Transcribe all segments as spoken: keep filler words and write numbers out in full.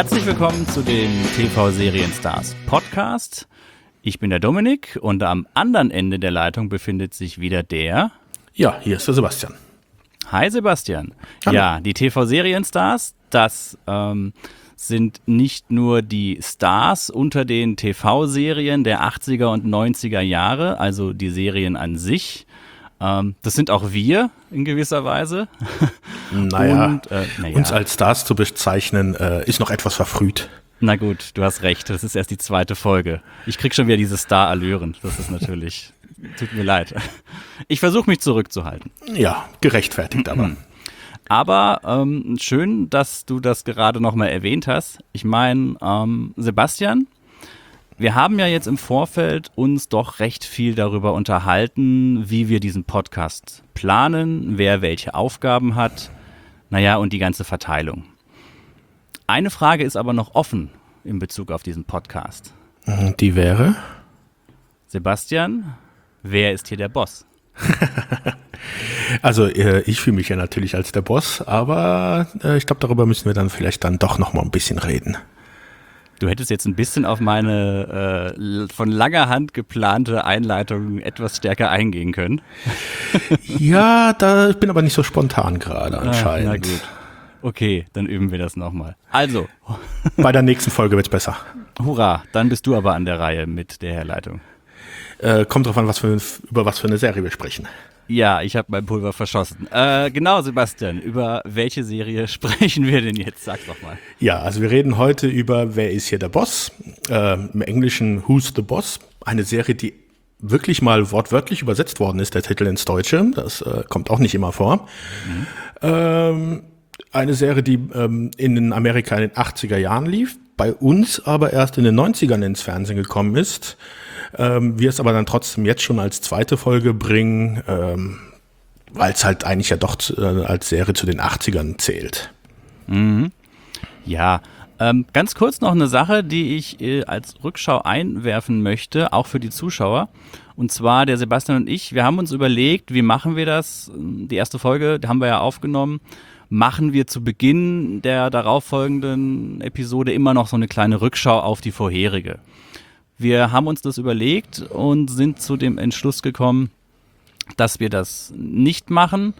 Herzlich willkommen zu dem T V-Serienstars Podcast. Ich bin der Dominik und am anderen Ende der Leitung befindet sich wieder der... Ja, hier ist der Sebastian. Hi Sebastian. Hallo. Ja, die T V-Serienstars, das ähm, sind nicht nur die Stars unter den T V-Serien der achtziger und neunziger Jahre, also die Serien an sich. Ähm, das sind auch wir in gewisser Weise. Naja, und, äh, naja. uns als Stars zu bezeichnen, äh, ist noch etwas verfrüht. Na gut, du hast recht, das ist erst die zweite Folge. Ich krieg schon wieder diese Star-Allüren, das ist natürlich, tut mir leid. Ich versuche mich zurückzuhalten. Ja, gerechtfertigt aber. Aber ähm, schön, dass du das gerade nochmal erwähnt hast. Ich meine, ähm, Sebastian, wir haben ja jetzt im Vorfeld uns doch recht viel darüber unterhalten, wie wir diesen Podcast planen, wer welche Aufgaben hat, naja, und die ganze Verteilung. Eine Frage ist aber noch offen in Bezug auf diesen Podcast. Die wäre? Sebastian, wer ist hier der Boss? Also äh, ich fühle mich ja natürlich als der Boss, aber äh, ich glaube, darüber müssen wir dann vielleicht dann doch noch mal ein bisschen reden. Du hättest jetzt ein bisschen auf meine äh, von langer Hand geplante Einleitung etwas stärker eingehen können. Ja, da ich bin aber nicht so spontan gerade anscheinend. Ah, na gut. Okay, dann üben wir das nochmal. Also. Bei der nächsten Folge wird's besser. Hurra, dann bist du aber an der Reihe mit der Herleitung. Äh, kommt drauf an, was für, über was für eine Serie wir sprechen. Ja, ich habe mein Pulver verschossen. Äh, genau, Sebastian, über welche Serie sprechen wir denn jetzt? Sag doch mal. Ja, also wir reden heute über Wer ist hier der Boss? Äh, im Englischen Who's the Boss? Eine Serie, die wirklich mal wortwörtlich übersetzt worden ist, der Titel ins Deutsche. Das äh, kommt auch nicht immer vor. Mhm. Ähm, eine Serie, die ähm, in Amerika in den achtziger Jahren lief, bei uns aber erst in den neunzigern ins Fernsehen gekommen ist. Ähm, wir es aber dann trotzdem jetzt schon als zweite Folge bringen, ähm, weil es halt eigentlich ja doch äh, als Serie zu den achtzigern zählt. Mhm. Ja, ähm, ganz kurz noch eine Sache, die ich äh, als Rückschau einwerfen möchte, auch für die Zuschauer. Und zwar der Sebastian und ich, wir haben uns überlegt, wie machen wir das? Die erste Folge, die haben wir ja aufgenommen. Machen wir zu Beginn der darauffolgenden Episode immer noch so eine kleine Rückschau auf die vorherige. Wir haben uns das überlegt und sind zu dem Entschluss gekommen, dass wir das nicht machen,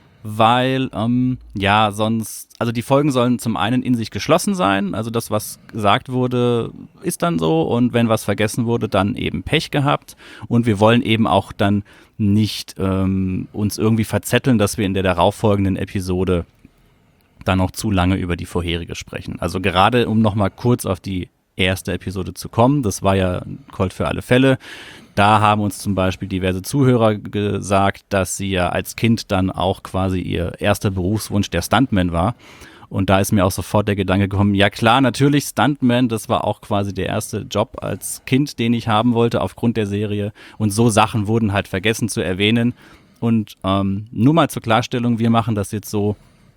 weil, ähm, ja, sonst, also die Folgen sollen zum einen in sich geschlossen sein, also das, was gesagt wurde, ist dann so, und wenn was vergessen wurde, dann eben Pech gehabt, und wir wollen eben auch dann nicht ähm, uns irgendwie verzetteln, dass wir in der darauffolgenden Episode dann noch zu lange über die vorherige sprechen. Also gerade, um nochmal kurz auf die erste Episode zu kommen, das war ja Colt für alle Fälle. Da haben uns zum Beispiel diverse Zuhörer gesagt, dass sie ja als Kind dann auch quasi ihr erster Berufswunsch der Stuntman war. Und da ist mir auch sofort der Gedanke gekommen, ja klar, natürlich Stuntman, das war auch quasi der erste Job als Kind, den ich haben wollte aufgrund der Serie. Und so Sachen wurden halt vergessen zu erwähnen. Und ähm, nur mal zur Klarstellung, wir machen das jetzt so,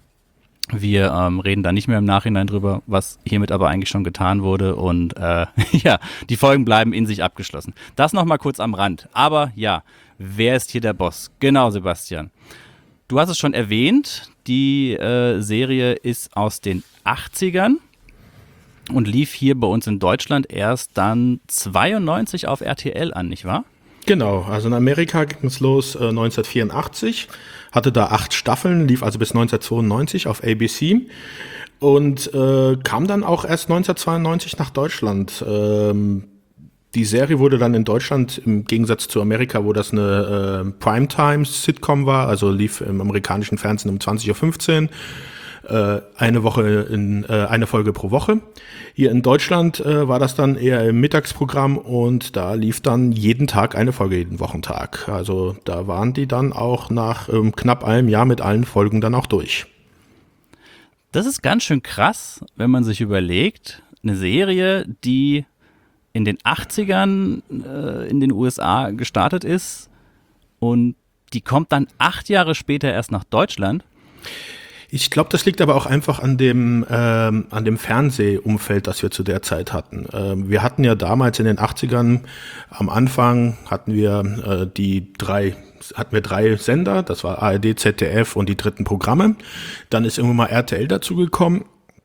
wir ähm, reden da nicht mehr im Nachhinein drüber, was hiermit aber eigentlich schon getan wurde, und äh, ja, die Folgen bleiben in sich abgeschlossen. Das nochmal kurz am Rand. Aber ja, wer ist hier der Boss? Genau, Sebastian. Du hast es schon erwähnt, die äh, Serie ist aus den achtzigern und lief hier bei uns in Deutschland erst dann zweiundneunzig auf R T L an, nicht wahr? Genau, also in Amerika ging es los äh, neunzehnhundertvierundachtzig, hatte da acht Staffeln, lief also bis neunzehnhundertzweiundneunzig auf A B C und äh, kam dann auch erst neunzehnhundertzweiundneunzig nach Deutschland. Ähm, die Serie wurde dann in Deutschland, im Gegensatz zu Amerika, wo das eine äh, Primetime-Sitcom war, also lief im amerikanischen Fernsehen um zwanzig Uhr fünfzehn, eine Woche in äh, eine Folge pro Woche. Hier in Deutschland äh, war das dann eher im Mittagsprogramm, und da lief dann jeden Tag eine Folge, jeden Wochentag. Also da waren die dann auch nach ähm, knapp einem Jahr mit allen Folgen dann auch durch. Das ist ganz schön krass, wenn man sich überlegt, eine Serie, die in den achtzigern äh, in den U S A gestartet ist, und die kommt dann acht Jahre später erst nach Deutschland. Ich glaube, das liegt aber auch einfach an dem ähm, an dem Fernsehumfeld, das wir zu der Zeit hatten. Ähm, wir hatten ja damals in den achtzigern, am Anfang hatten wir äh, die drei hatten wir drei Sender, das war A R D, Z D F und die dritten Programme. Dann ist irgendwann mal R T L dazugekommen.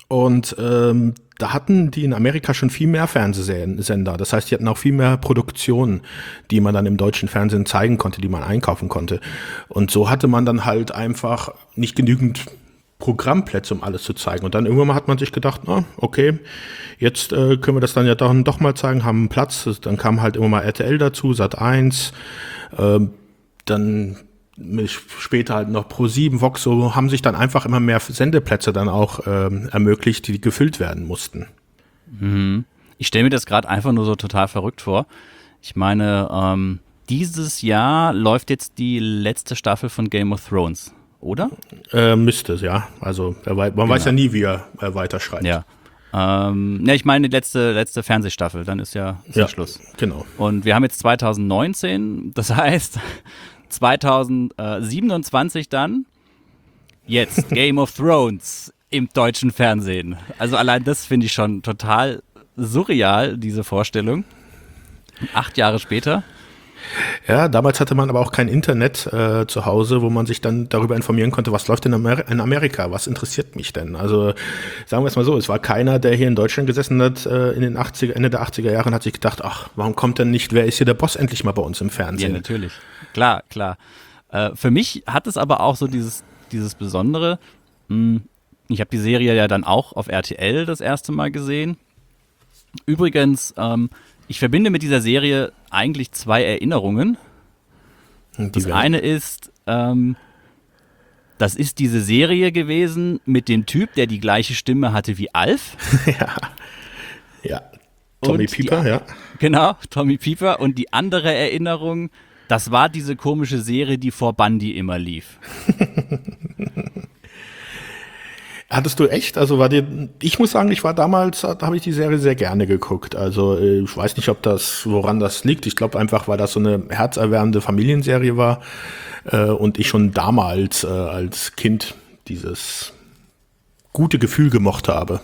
Und ähm, da hatten die in Amerika schon viel mehr Fernsehsender. Das heißt, die hatten auch viel mehr Produktionen, die man dann im deutschen Fernsehen zeigen konnte, die man einkaufen konnte. Und so hatte man dann halt einfach nicht genügend Programmplätze, um alles zu zeigen. Und dann irgendwann mal hat man sich gedacht, na, okay, jetzt äh, können wir das dann ja doch, doch mal zeigen, haben einen Platz. Dann kam halt immer mal R T L dazu, Sat eins, äh, dann später halt noch Pro sieben, Vox, so haben sich dann einfach immer mehr Sendeplätze dann auch ähm, ermöglicht, die gefüllt werden mussten. Mhm. Ich stelle mir das gerade einfach nur so total verrückt vor. Ich meine, ähm, dieses Jahr läuft jetzt die letzte Staffel von Game of Thrones, oder? Äh, müsste es, ja. Also er, man genau. weiß ja nie, wie er, er weiterschreibt. Ja. Ähm, ne, ich meine die letzte, letzte Fernsehstaffel, dann ist ja, ist ja, ja Schluss. Genau. Und wir haben jetzt zwanzig neunzehn, das heißt zwanzig siebenundzwanzig dann jetzt Game of Thrones im deutschen Fernsehen. Also allein das finde ich schon total surreal, diese Vorstellung. Acht Jahre später. Ja, damals hatte man aber auch kein Internet äh, zu Hause, wo man sich dann darüber informieren konnte, was läuft in, Amer- in Amerika, was interessiert mich denn? Also sagen wir es mal so, es war keiner, der hier in Deutschland gesessen hat äh, in den achtziger, Ende der achtziger Jahren, hat sich gedacht, ach, warum kommt denn nicht, wer ist hier der Boss endlich mal bei uns im Fernsehen? Ja, natürlich. Klar, klar. Äh, für mich hat es aber auch so dieses, dieses Besondere, mh, ich habe die Serie ja dann auch auf R T L das erste Mal gesehen. Übrigens, ähm, ich verbinde mit dieser Serie eigentlich zwei Erinnerungen. Das eine ist, ähm, das ist diese Serie gewesen mit dem Typ, der die gleiche Stimme hatte wie Alf. ja. Ja. Tommy Pieper, die, ja. Genau, Tommy Pieper. Und die andere Erinnerung, das war diese komische Serie, die vor Bundy immer lief. Hattest du echt? Also war dir, ich muss sagen, ich war damals, da habe ich die Serie sehr gerne geguckt. Also ich weiß nicht, ob das, woran das liegt. Ich glaube einfach, weil das so eine herzerwärmende Familienserie war äh, und ich schon damals äh, als Kind dieses gute Gefühl gemocht habe.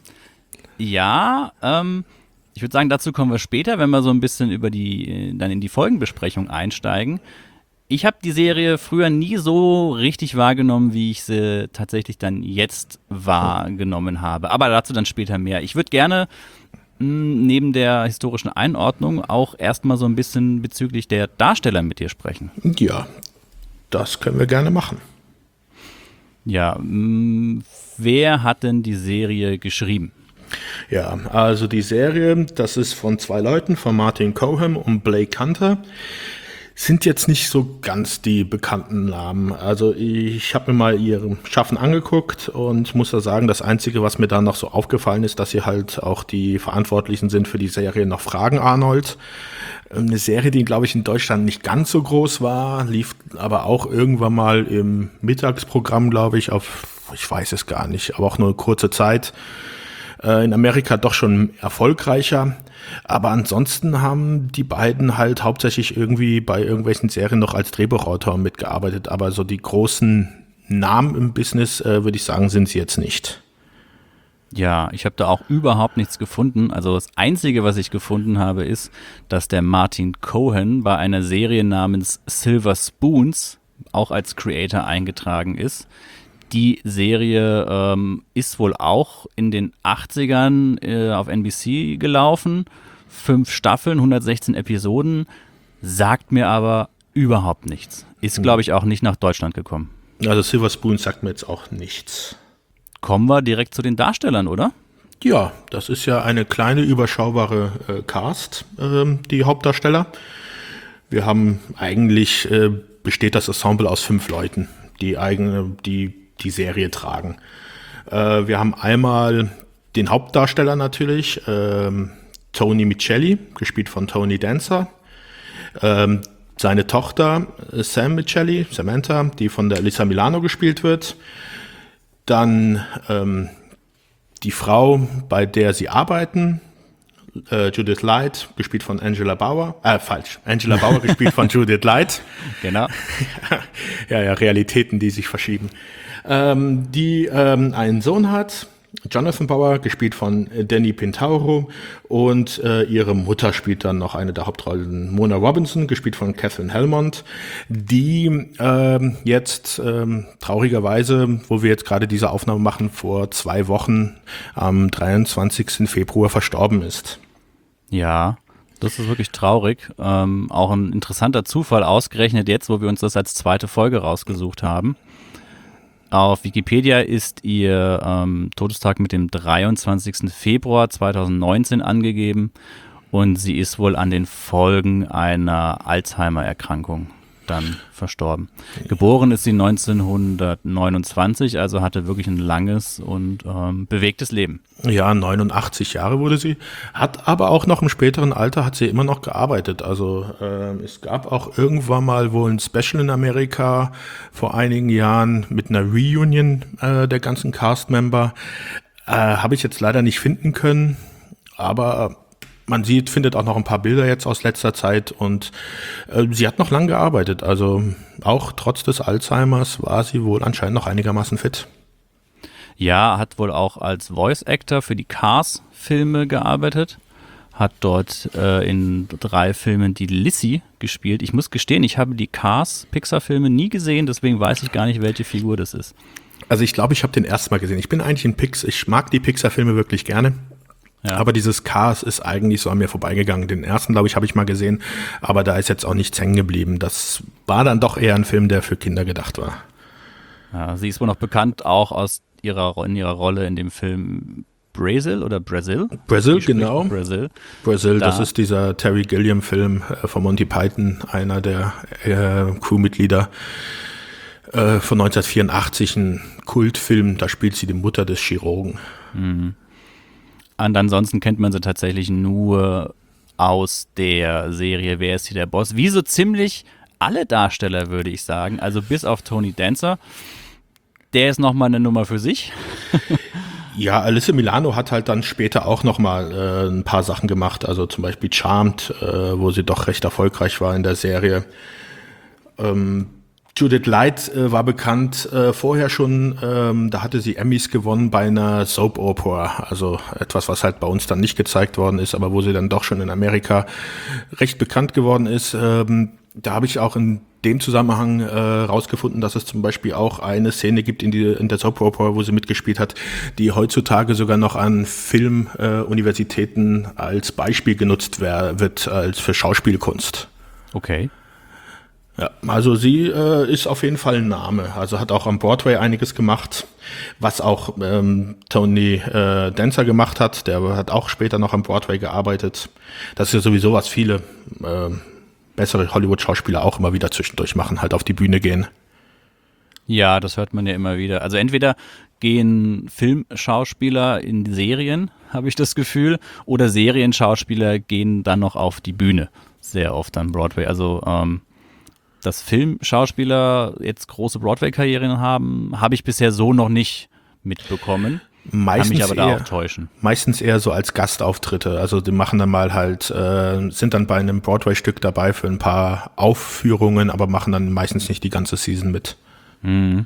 Ja, ähm, ich würde sagen, dazu kommen wir später, wenn wir so ein bisschen über die, dann in die Folgenbesprechung einsteigen. Ich habe die Serie früher nie so richtig wahrgenommen, wie ich sie tatsächlich dann jetzt wahrgenommen habe. Aber dazu dann später mehr. Ich würde gerne mh, neben der historischen Einordnung auch erstmal so ein bisschen bezüglich der Darsteller mit dir sprechen. Ja, das können wir gerne machen. Ja, mh, wer hat denn die Serie geschrieben? Ja, also die Serie, das ist von zwei Leuten, von Martin Cohen und Blake Hunter. Sind jetzt nicht so ganz die bekannten Namen. Also ich habe mir mal ihr Schaffen angeguckt und muss da sagen, das Einzige, was mir da noch so aufgefallen ist, dass sie halt auch die Verantwortlichen sind für die Serie Noch Fragen Arnold. Eine Serie, die, glaube ich, in Deutschland nicht ganz so groß war, lief aber auch irgendwann mal im Mittagsprogramm, glaube ich, auf, ich weiß es gar nicht, aber auch nur eine kurze Zeit. In Amerika doch schon erfolgreicher. Aber ansonsten haben die beiden halt hauptsächlich irgendwie bei irgendwelchen Serien noch als Drehbuchautor mitgearbeitet. Aber so die großen Namen im Business, äh, würde ich sagen, sind sie jetzt nicht. Ja, ich habe da auch überhaupt nichts gefunden. Also das Einzige, was ich gefunden habe, ist, dass der Martin Cohen bei einer Serie namens Silver Spoons auch als Creator eingetragen ist. Die Serie ähm, ist wohl auch in den achtzigern äh, auf N B C gelaufen. Fünf Staffeln, hundertsechzehn Episoden. Sagt mir aber überhaupt nichts. Ist, glaube ich, auch nicht nach Deutschland gekommen. Also Silver Spoon sagt mir jetzt auch nichts. Kommen wir direkt zu den Darstellern, oder? Ja, das ist ja eine kleine, überschaubare äh, Cast, äh, die Hauptdarsteller. Wir haben eigentlich, äh, besteht das Ensemble aus fünf Leuten, die eigene, die die Serie tragen. Äh, wir haben einmal den Hauptdarsteller natürlich, ähm, Tony Micheli, gespielt von Tony Danza. Ähm, seine Tochter äh, Sam Micheli, Samantha, die von der Alyssa Milano gespielt wird. Dann ähm, die Frau, bei der sie arbeiten, äh, Judith Light, gespielt von Angela Bauer. Äh, falsch. Angela Bauer, gespielt von Judith Light. Genau. ja, ja, Realitäten, die sich verschieben. Ähm, die ähm, einen Sohn hat, Jonathan Bauer, gespielt von Danny Pintauro, und äh, ihre Mutter spielt dann noch eine der Hauptrollen, Mona Robinson, gespielt von Katherine Helmond, die äh, jetzt äh, traurigerweise, wo wir jetzt gerade diese Aufnahme machen, vor zwei Wochen am dreiundzwanzigsten Februar verstorben ist. Ja, das ist wirklich traurig. Ähm, auch ein interessanter Zufall, ausgerechnet jetzt, wo wir uns das als zweite Folge rausgesucht haben. Auf Wikipedia ist ihr ähm, Todestag mit dem dreiundzwanzigsten Februar zweitausendneunzehn angegeben und sie ist wohl an den Folgen einer Alzheimer-Erkrankung dann verstorben. Geboren ist sie neunzehnhundertneunundzwanzig, also hatte wirklich ein langes und ähm, bewegtes Leben. Ja, neunundachtzig Jahre wurde sie, hat aber auch noch im späteren Alter hat sie immer noch gearbeitet. Also äh, es gab auch irgendwann mal wohl ein Special in Amerika vor einigen Jahren mit einer Reunion äh, der ganzen Cast-Member. Äh, habe ich jetzt leider nicht finden können, aber man sieht, findet auch noch ein paar Bilder jetzt aus letzter Zeit und äh, sie hat noch lange gearbeitet. Also auch trotz des Alzheimers war sie wohl anscheinend noch einigermaßen fit. Ja, hat wohl auch als Voice Actor für die Cars-Filme gearbeitet. Hat dort äh, in drei Filmen die Lissy gespielt. Ich muss gestehen, ich habe die Cars-Pixar-Filme nie gesehen, deswegen weiß ich gar nicht, welche Figur das ist. Also ich glaube, ich habe den erst mal gesehen. Ich bin eigentlich ein Pix, ich mag die Pixar-Filme wirklich gerne. Ja. Aber dieses Cars ist eigentlich so an mir vorbeigegangen. Den ersten, glaube ich, habe ich mal gesehen, aber da ist jetzt auch nichts hängen geblieben. Das war dann doch eher ein Film, der für Kinder gedacht war. Ja, sie ist wohl noch bekannt auch aus ihrer, in ihrer Rolle in dem Film Brazil oder Brazil? Brazil, genau. Brazil, Brazil da. Das ist dieser Terry Gilliam-Film äh, von Monty Python, einer der äh, Crewmitglieder äh, von neunzehnhundertvierundachtzig, ein Kultfilm. Da spielt sie die Mutter des Chirurgen. Mhm. Und ansonsten kennt man sie tatsächlich nur aus der Serie Wer ist hier der Boss? Wie so ziemlich alle Darsteller, würde ich sagen. Also bis auf Tony Danza. Der ist nochmal eine Nummer für sich. Ja, Alyssa Milano hat halt dann später auch nochmal äh, ein paar Sachen gemacht. Also zum Beispiel Charmed, äh, wo sie doch recht erfolgreich war in der Serie. Ähm, Judith Light äh, war bekannt äh, vorher schon, ähm, da hatte sie Emmys gewonnen bei einer Soap Opera, also etwas, was halt bei uns dann nicht gezeigt worden ist, aber wo sie dann doch schon in Amerika recht bekannt geworden ist. Ähm, da habe ich auch in dem Zusammenhang äh, rausgefunden, dass es zum Beispiel auch eine Szene gibt in, die, in der Soap Opera, wo sie mitgespielt hat, die heutzutage sogar noch an Filmuniversitäten äh, als Beispiel genutzt wär, wird, als für Schauspielkunst. Okay. Ja, also sie äh, ist auf jeden Fall ein Name, also hat auch am Broadway einiges gemacht, was auch ähm, Tony äh, Danza gemacht hat, der hat auch später noch am Broadway gearbeitet. Das ist ja sowieso, was viele äh, bessere Hollywood-Schauspieler auch immer wieder zwischendurch machen, halt auf die Bühne gehen. Ja, das hört man ja immer wieder. Also entweder gehen Filmschauspieler in Serien, habe ich das Gefühl, oder Serienschauspieler gehen dann noch auf die Bühne, sehr oft am Broadway. Also ähm, dass Filmschauspieler jetzt große Broadway-Karrieren haben, habe ich bisher so noch nicht mitbekommen. Meistens Kann mich aber eher, da auch täuschen. Meistens eher so als Gastauftritte. Also die machen dann mal halt, äh, sind dann bei einem Broadway-Stück dabei für ein paar Aufführungen, aber machen dann meistens nicht die ganze Season mit. Mhm.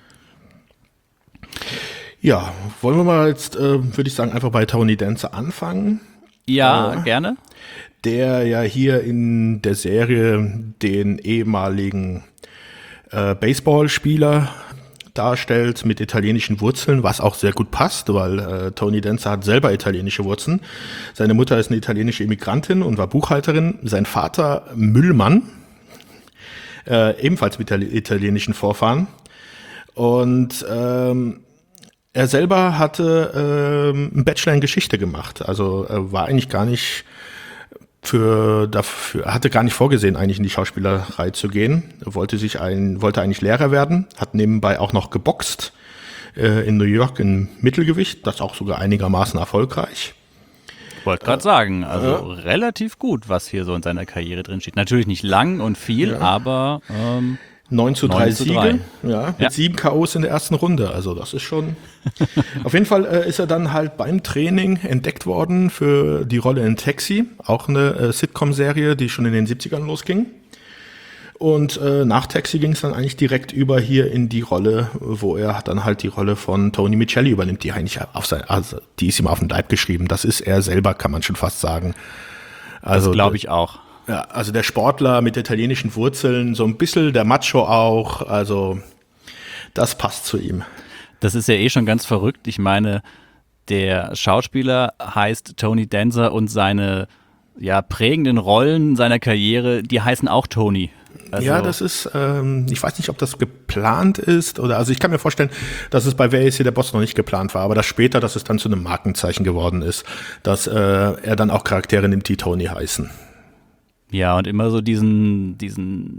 Ja, wollen wir mal jetzt, äh, würde ich sagen, einfach bei Tony Danza anfangen. Ja, äh, gerne. Der ja hier in der Serie den ehemaligen äh, Baseballspieler darstellt mit italienischen Wurzeln, was auch sehr gut passt, weil äh, Tony Danza hat selber italienische Wurzeln. Seine Mutter ist eine italienische Immigrantin und war Buchhalterin. Sein Vater Müllmann, äh, ebenfalls mit italienischen Vorfahren. Und ähm, er selber hatte ähm, einen Bachelor in Geschichte gemacht. Also er war eigentlich gar nicht für dafür hatte gar nicht vorgesehen, eigentlich in die Schauspielerei zu gehen. Er wollte sich ein, wollte eigentlich Lehrer werden, hat nebenbei auch noch geboxt äh, in New York im Mittelgewicht, das auch sogar einigermaßen erfolgreich. Ich wollte gerade äh, sagen, also äh, relativ gut, was hier so in seiner Karriere drin steht. Natürlich nicht lang und viel, ja. aber ähm, neun zu drei Siege, ja, mit ja. sieben K Os in der ersten Runde. Also das ist schon. Auf jeden Fall äh, ist er dann halt beim Training entdeckt worden für die Rolle in Taxi, auch eine äh, Sitcom-Serie, die schon in den siebzigern losging. Und äh, nach Taxi ging es dann eigentlich direkt über hier in die Rolle, wo er dann halt die Rolle von Tony Micheli übernimmt, die eigentlich auf sein, also die ist ihm auf den Leib geschrieben. Das ist er selber, kann man schon fast sagen. Also, das glaube ich auch. Ja, also der Sportler mit italienischen Wurzeln, so ein bisschen der Macho auch, also das passt zu ihm. Das ist ja eh schon ganz verrückt. Ich meine, der Schauspieler heißt Tony Danza und seine ja, prägenden Rollen seiner Karriere, die heißen auch Tony. Also ja, das ist, ähm, ich weiß nicht, ob das geplant ist oder, also ich kann mir vorstellen, dass es bei Wer ist hier der Boss noch nicht geplant war, aber dass später, dass es dann zu einem Markenzeichen geworden ist, dass äh, er dann auch Charaktere nimmt, die Tony heißen. Ja, und immer so diesen, diesen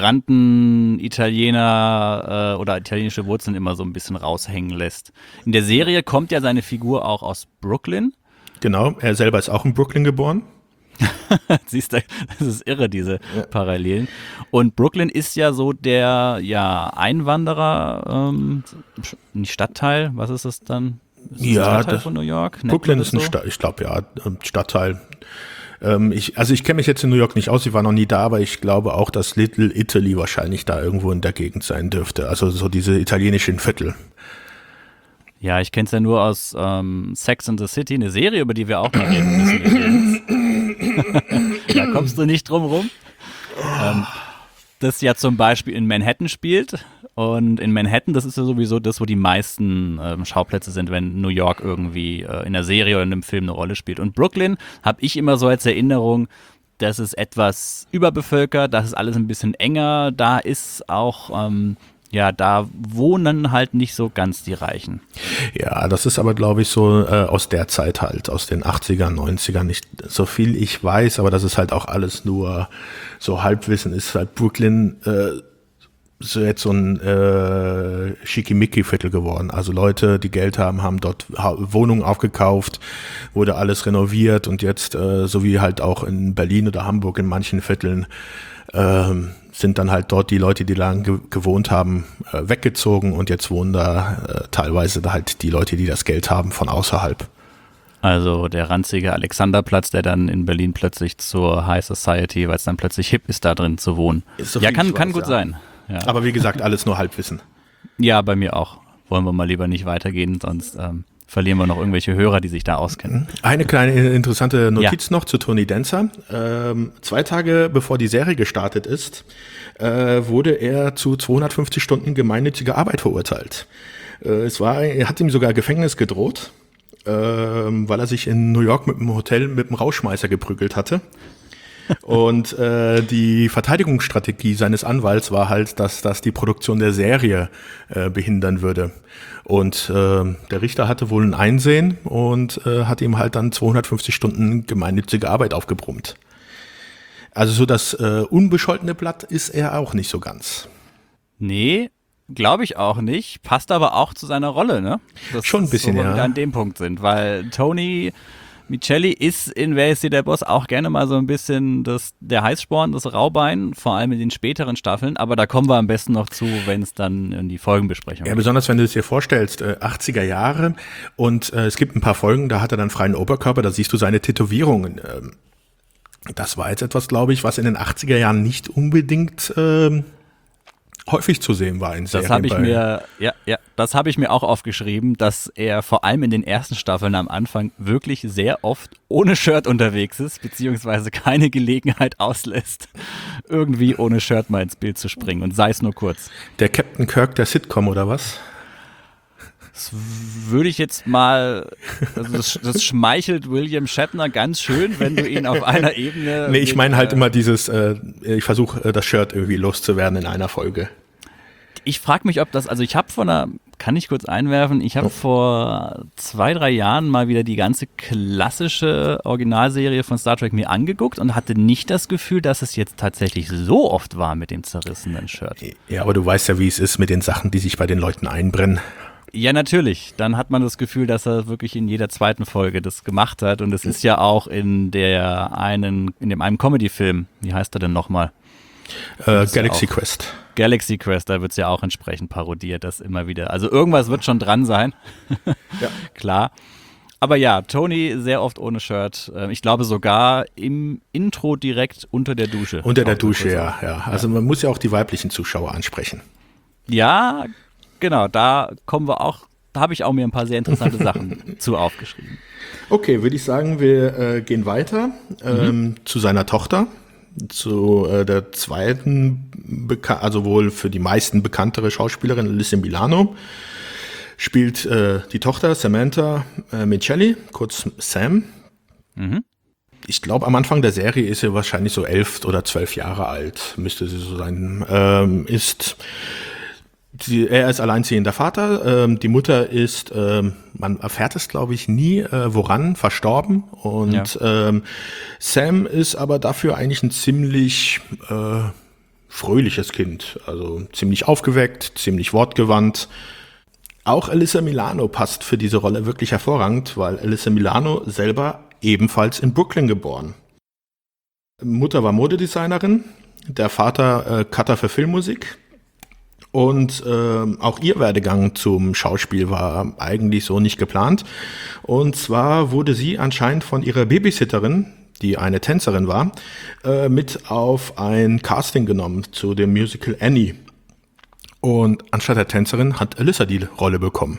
Immigranten-Italiener äh, oder italienische Wurzeln immer so ein bisschen raushängen lässt. In der Serie kommt ja seine Figur auch aus Brooklyn. Genau, er selber ist auch in Brooklyn geboren. Siehst du, das ist irre, diese ja. Parallelen. Und Brooklyn ist ja so der ja, Einwanderer, ähm, nicht Stadtteil, was ist das dann? Ist das ja, ein Stadtteil das, von New York? Brooklyn ist ein so? Stadtteil, ich glaube ja, Stadtteil. Ähm, ich, also ich kenne mich jetzt in New York nicht aus, ich war noch nie da, aber ich glaube auch, dass Little Italy wahrscheinlich da irgendwo in der Gegend sein dürfte. Also so diese italienischen Viertel. Ja, ich kenne es ja nur aus ähm, Sex and the City, eine Serie, über die wir auch mal reden müssen. Da kommst du nicht drum rum. Ähm, das ja zum Beispiel in Manhattan spielt. Und in Manhattan, das ist ja sowieso das, wo die meisten ähm, Schauplätze sind, wenn New York irgendwie äh, in einer Serie oder in einem Film eine Rolle spielt. Und Brooklyn habe ich immer so als Erinnerung, das ist etwas überbevölkert, das ist alles ein bisschen enger, da ist auch... Ähm, Ja, da wohnen halt nicht so ganz die Reichen. Ja, das ist aber, glaube ich, so äh, aus der Zeit halt, aus den achtzigern, neunzigern, nicht so viel ich weiß, aber das ist halt auch alles nur so Halbwissen, ist halt Brooklyn äh, so jetzt so ein äh, Schickimicki-Viertel geworden. Also Leute, die Geld haben, haben dort ha- Wohnungen aufgekauft, wurde alles renoviert und jetzt, äh, so wie halt auch in Berlin oder Hamburg in manchen Vierteln, ähm, sind dann halt dort die Leute, die lange ge- gewohnt haben, äh, weggezogen und jetzt wohnen da äh, teilweise halt die Leute, die das Geld haben, von außerhalb. Also der ranzige Alexanderplatz, der dann in Berlin plötzlich zur High Society, weil es dann plötzlich hip ist, da drin zu wohnen. So ja, kann, weiß, kann gut ja. sein. Ja. Aber wie gesagt, alles nur Halbwissen. Ja, bei mir auch. Wollen wir mal lieber nicht weitergehen, sonst ähm, verlieren wir noch irgendwelche Hörer, die sich da auskennen. Eine kleine interessante Notiz ja. noch zu Tony Danza. Ähm, zwei Tage bevor die Serie gestartet ist, äh, wurde er zu zweihundertfünfzig Stunden gemeinnütziger Arbeit verurteilt. Äh, es war, er hat ihm sogar Gefängnis gedroht, äh, weil er sich in New York mit dem Hotel mit dem Rauschmeißer geprügelt hatte. Und äh, die Verteidigungsstrategie seines Anwalts war halt, dass das die Produktion der Serie äh, behindern würde. Und äh, der Richter hatte wohl ein Einsehen und äh, hat ihm halt dann zweihundertfünfzig Stunden gemeinnützige Arbeit aufgebrummt. Also so das äh, unbescholtene Blatt ist er auch nicht so ganz. Nee, glaube ich auch nicht. Passt aber auch zu seiner Rolle, ne? Das Schon ein bisschen, so, wo ja. wir an dem Punkt sind, weil Tony Micheli ist in Wer ist hier der Boss auch gerne mal so ein bisschen das, der Heißsporn, das Raubein, vor allem in den späteren Staffeln, aber da kommen wir am besten noch zu, wenn es dann in die Folgenbesprechung geht. Ja, besonders wenn du es dir vorstellst, äh, achtziger Jahre und äh, es gibt ein paar Folgen, da hat er dann freien Oberkörper, da siehst du seine Tätowierungen. Ähm, das war jetzt etwas, glaube ich, was in den achtziger Jahren nicht unbedingt ähm, häufig zu sehen war in Serien. Das habe ich mir, ja, ja, das habe ich mir auch aufgeschrieben, dass er vor allem in den ersten Staffeln am Anfang wirklich sehr oft ohne Shirt unterwegs ist, beziehungsweise keine Gelegenheit auslässt, irgendwie ohne Shirt mal ins Bild zu springen und sei es nur kurz. Der Captain Kirk der Sitcom oder was? Das würde ich jetzt mal, also das, das schmeichelt William Shatner ganz schön, wenn du ihn auf einer Ebene... Nee, ich meine halt äh, immer dieses, äh, ich versuche äh, das Shirt irgendwie loszuwerden in einer Folge. Ich frage mich, ob das, also ich habe vor einer, kann ich kurz einwerfen, ich habe oh. vor zwei, drei Jahren mal wieder die ganze klassische Originalserie von Star Trek mir angeguckt und hatte nicht das Gefühl, dass es jetzt tatsächlich so oft war mit dem zerrissenen Shirt. Ja, aber du weißt ja, wie es ist mit den Sachen, die sich bei den Leuten einbrennen. Ja, natürlich. Dann hat man das Gefühl, dass er wirklich in jeder zweiten Folge das gemacht hat. Und es ist ja auch in der einen, in dem einen Comedy-Film, wie heißt er denn nochmal? Äh, Galaxy ja Quest. Galaxy Quest, da wird es ja auch entsprechend parodiert, das immer wieder. Also irgendwas wird schon dran sein. Ja. Klar. Aber ja, Tony sehr oft ohne Shirt. Ich glaube sogar im Intro direkt unter der Dusche. Unter der Dusche, ja, ja. Also man muss ja auch die weiblichen Zuschauer ansprechen. Ja, genau, da kommen wir auch, da habe ich auch mir ein paar sehr interessante Sachen zu aufgeschrieben. Okay, würde ich sagen, wir äh, gehen weiter ähm, mhm. zu seiner Tochter, zu äh, der zweiten, beka- also wohl für die meisten bekanntere Schauspielerin, Alyssa Milano. Spielt äh, die Tochter Samantha äh, Micelli, kurz Sam. Mhm. Ich glaube, am Anfang der Serie ist sie wahrscheinlich so elf oder zwölf Jahre alt, müsste sie so sein. Ähm, ist sie, er ist alleinziehender Vater. Ähm, die Mutter ist, ähm, man erfährt es, glaube ich, nie, äh, woran, verstorben. Und ja. ähm, Sam ist aber dafür eigentlich ein ziemlich äh, fröhliches Kind. Also ziemlich aufgeweckt, ziemlich wortgewandt. Auch Alyssa Milano passt für diese Rolle wirklich hervorragend, weil Alyssa Milano selber ebenfalls in Brooklyn geboren. Mutter war Modedesignerin, der Vater äh, Cutter für Filmmusik und äh, auch ihr Werdegang zum Schauspiel war eigentlich so nicht geplant. Und zwar wurde sie anscheinend von ihrer Babysitterin, die eine Tänzerin war, äh, mit auf ein Casting genommen zu dem Musical Annie. Und anstatt der Tänzerin hat Alyssa die Rolle bekommen.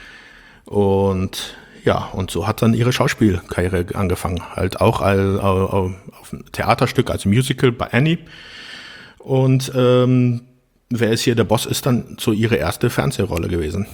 Und ja, und so hat dann ihre Schauspielkarriere angefangen. Halt auch als, auf ein Theaterstück, als Musical bei Annie. Und ähm, wer ist hier der Boss, ist dann so ihre erste Fernsehrolle gewesen.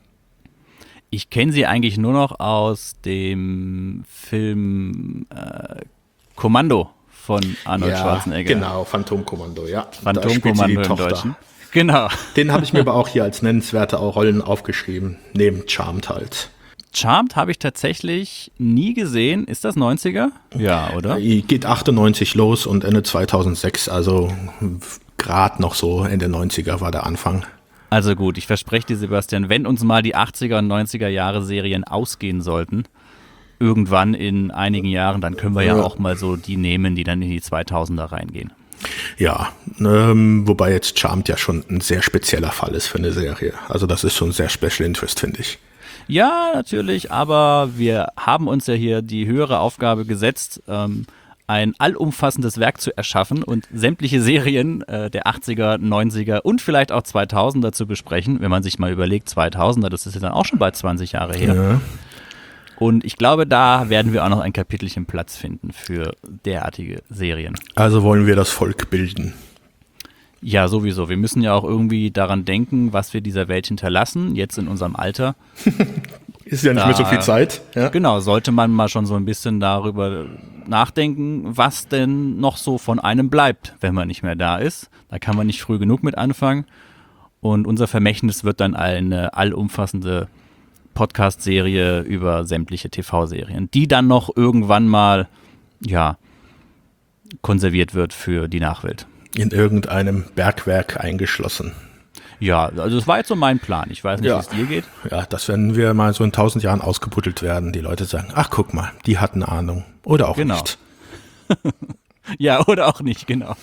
Ich kenne sie eigentlich nur noch aus dem Film äh, Kommando von Arnold ja, Schwarzenegger. Genau, Phantomkommando, ja. Phantomkommando im Deutschen. Genau. Den habe ich mir aber auch hier als nennenswerte Rollen aufgeschrieben, neben Charmed halt. Charmed habe ich tatsächlich nie gesehen. Ist das neunziger? Ja, oder? Geht achtundneunzig los und Ende zweitausendsechs, also gerade noch so Ende neunziger war der Anfang. Also gut, ich verspreche dir, Sebastian, wenn uns mal die achtziger und neunziger Jahre Serien ausgehen sollten, irgendwann in einigen Jahren, dann können wir ja, ja auch mal so die nehmen, die dann in die zweitausender reingehen. Ja, ähm, wobei jetzt Charmed ja schon ein sehr spezieller Fall ist für eine Serie. Also das ist schon sehr Special Interest, finde ich. Ja, natürlich, aber wir haben uns ja hier die höhere Aufgabe gesetzt, ähm, ein allumfassendes Werk zu erschaffen und sämtliche Serien äh, der achtziger, neunziger und vielleicht auch zweitausender zu besprechen. Wenn man sich mal überlegt, zweitausender, das ist ja dann auch schon bald zwanzig Jahre her. Ja. Und ich glaube, da werden wir auch noch ein Kapitelchen Platz finden für derartige Serien. Also wollen wir das Volk bilden. Ja, sowieso. Wir müssen ja auch irgendwie daran denken, was wir dieser Welt hinterlassen, jetzt in unserem Alter. Ist ja nicht da, mehr so viel Zeit. Ja. Genau, sollte man mal schon so ein bisschen darüber nachdenken, was denn noch so von einem bleibt, wenn man nicht mehr da ist. Da kann man nicht früh genug mit anfangen. Und unser Vermächtnis wird dann eine allumfassende Podcast-Serie über sämtliche T V-Serien, die dann noch irgendwann mal, ja, konserviert wird für die Nachwelt. In irgendeinem Bergwerk eingeschlossen. Ja, also das war jetzt so mein Plan. Ich weiß nicht, ja. wie es dir geht. Ja, dass wenn wir mal so in tausend Jahren ausgebuddelt werden, die Leute sagen, ach guck mal, die hatten Ahnung. Oder auch genau. nicht. Ja, oder auch nicht, genau.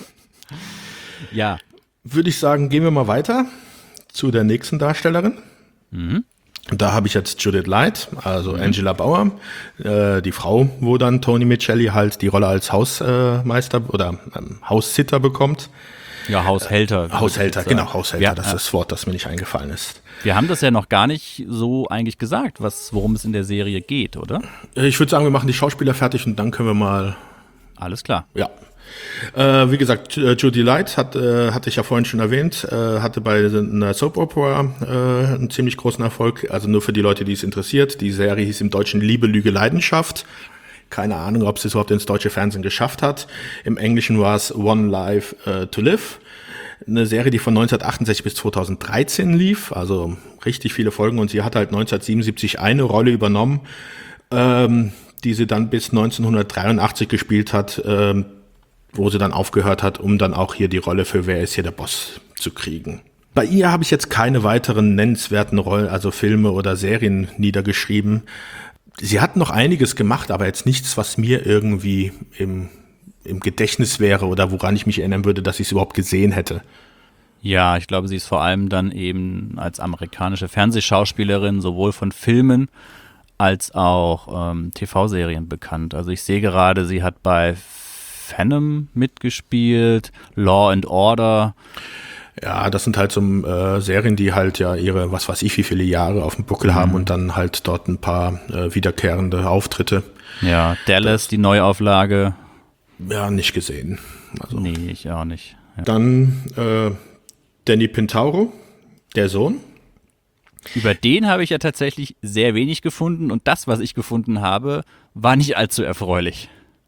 Ja. Würde ich sagen, gehen wir mal weiter zu der nächsten Darstellerin. Mhm. Da habe ich jetzt Judith Light, also mhm. Angela Bauer, äh, die Frau, wo dann Tony Micelli halt die Rolle als Hausmeister äh, oder ähm, Haussitter bekommt. Ja, Haushälter. Äh, Haushälter, genau, Haushälter, ja, das ja. ist das Wort, das mir nicht eingefallen ist. Wir haben das ja noch gar nicht so eigentlich gesagt, was, worum es in der Serie geht, oder? Ich würde sagen, wir machen die Schauspieler fertig und dann können wir mal... Alles klar. Ja. Äh, wie gesagt, Judy Light hat, äh, hatte ich ja vorhin schon erwähnt, äh, hatte bei einer Soap Opera äh, einen ziemlich großen Erfolg. Also nur für die Leute, die es interessiert. Die Serie hieß im Deutschen Liebe, Lüge, Leidenschaft. Keine Ahnung, ob sie es überhaupt ins deutsche Fernsehen geschafft hat. Im Englischen war es One Life uh, to Live. Eine Serie, die von neunzehnhundertachtundsechzig bis zweitausenddreizehn lief. Also richtig viele Folgen. Und sie hat halt neunzehnhundertsiebenundsiebzig eine Rolle übernommen, ähm, die sie dann bis neunzehnhundertdreiundachtzig gespielt hat, ähm, wo sie dann aufgehört hat, um dann auch hier die Rolle für Wer ist hier der Boss zu kriegen. Bei ihr habe ich jetzt keine weiteren nennenswerten Rollen, also Filme oder Serien niedergeschrieben. Sie hat noch einiges gemacht, aber jetzt nichts, was mir irgendwie im, im Gedächtnis wäre oder woran ich mich erinnern würde, dass ich es überhaupt gesehen hätte. Ja, ich glaube, sie ist vor allem dann eben als amerikanische Fernsehschauspielerin sowohl von Filmen als auch ähm, T V-Serien bekannt. Also ich sehe gerade, sie hat bei Phantom mitgespielt, Law and Order. Ja, das sind halt so äh, Serien, die halt ja ihre, was weiß ich, wie viele Jahre auf dem Buckel mhm. haben und dann halt dort ein paar äh, wiederkehrende Auftritte. Ja, Dallas, das, die Neuauflage. Ja, nicht gesehen. Also. Nee, ich auch nicht. Ja. Dann äh, Danny Pintauro, der Sohn. Über den habe ich ja tatsächlich sehr wenig gefunden und das, was ich gefunden habe, war nicht allzu erfreulich.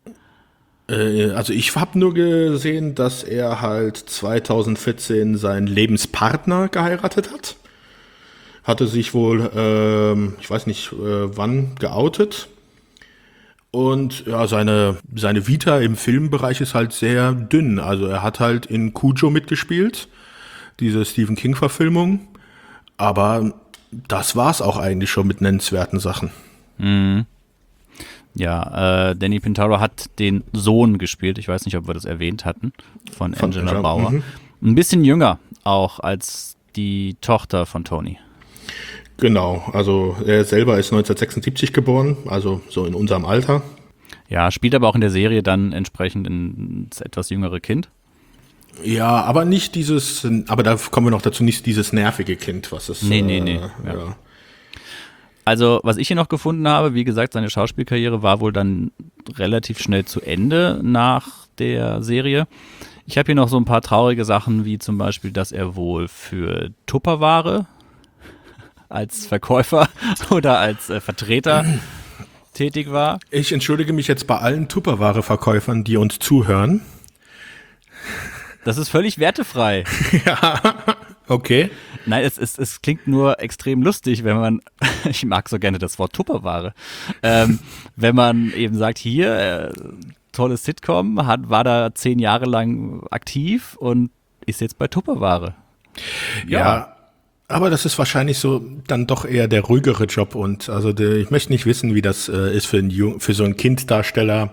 Also ich habe nur gesehen, dass er halt zweitausendvierzehn seinen Lebenspartner geheiratet hat. Hatte sich wohl, ähm, ich weiß nicht äh, wann, geoutet. Und ja, seine, seine Vita im Filmbereich ist halt sehr dünn. Also er hat halt in Cujo mitgespielt, diese Stephen King-Verfilmung. Aber das war's auch eigentlich schon mit nennenswerten Sachen. Mhm. Ja, äh, Danny Pintauro hat den Sohn gespielt, ich weiß nicht, ob wir das erwähnt hatten, von, von Angela, Angela Bauer. Mhm. Ein bisschen jünger auch als die Tochter von Tony. Genau, also er selber ist neunzehnhundertsechsundsiebzig geboren, also so in unserem Alter. Ja, spielt aber auch in der Serie dann entsprechend ein etwas jüngere Kind. Ja, aber nicht dieses, aber da kommen wir noch dazu, nicht dieses nervige Kind, was es... Nee, nee, nee. Äh, ja. Ja. Also, was ich hier noch gefunden habe, wie gesagt, seine Schauspielkarriere war wohl dann relativ schnell zu Ende nach der Serie. Ich habe hier noch so ein paar traurige Sachen, wie zum Beispiel, dass er wohl für Tupperware als Verkäufer oder als äh, Vertreter tätig war. Ich entschuldige mich jetzt bei allen Tupperware-Verkäufern, die uns zuhören. Das ist völlig wertefrei. Ja, okay. Nein, es, es, es klingt nur extrem lustig, wenn man, ich mag so gerne das Wort Tupperware, ähm, wenn man eben sagt, hier, äh, tolles Sitcom, hat, war da zehn Jahre lang aktiv und ist jetzt bei Tupperware. Ja, ja, aber das ist wahrscheinlich so dann doch eher der ruhigere Job und also der, ich möchte nicht wissen, wie das äh, ist für, ein, für so einen Kinddarsteller,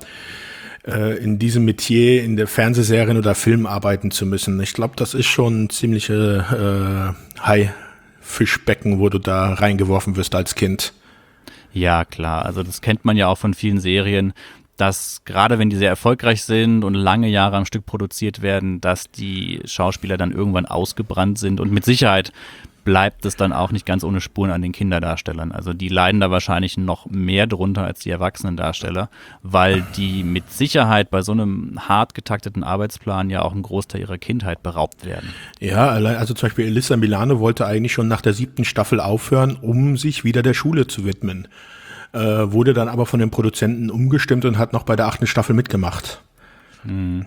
in diesem Metier in der Fernsehserien oder Film arbeiten zu müssen. Ich glaube, das ist schon ein ziemliche äh, Haifischbecken, wo du da reingeworfen wirst als Kind. Ja, klar. Also das kennt man ja auch von vielen Serien, dass gerade wenn die sehr erfolgreich sind und lange Jahre am Stück produziert werden, dass die Schauspieler dann irgendwann ausgebrannt sind und mit Sicherheit bleibt es dann auch nicht ganz ohne Spuren an den Kinderdarstellern. Also die leiden da wahrscheinlich noch mehr drunter als die erwachsenen Darsteller, weil die mit Sicherheit bei so einem hart getakteten Arbeitsplan ja auch einen Großteil ihrer Kindheit beraubt werden. Ja, also zum Beispiel Alyssa Milano wollte eigentlich schon nach der siebten Staffel aufhören, um sich wieder der Schule zu widmen. Äh, wurde dann aber von den Produzenten umgestimmt und hat noch bei der achten Staffel mitgemacht. Hm.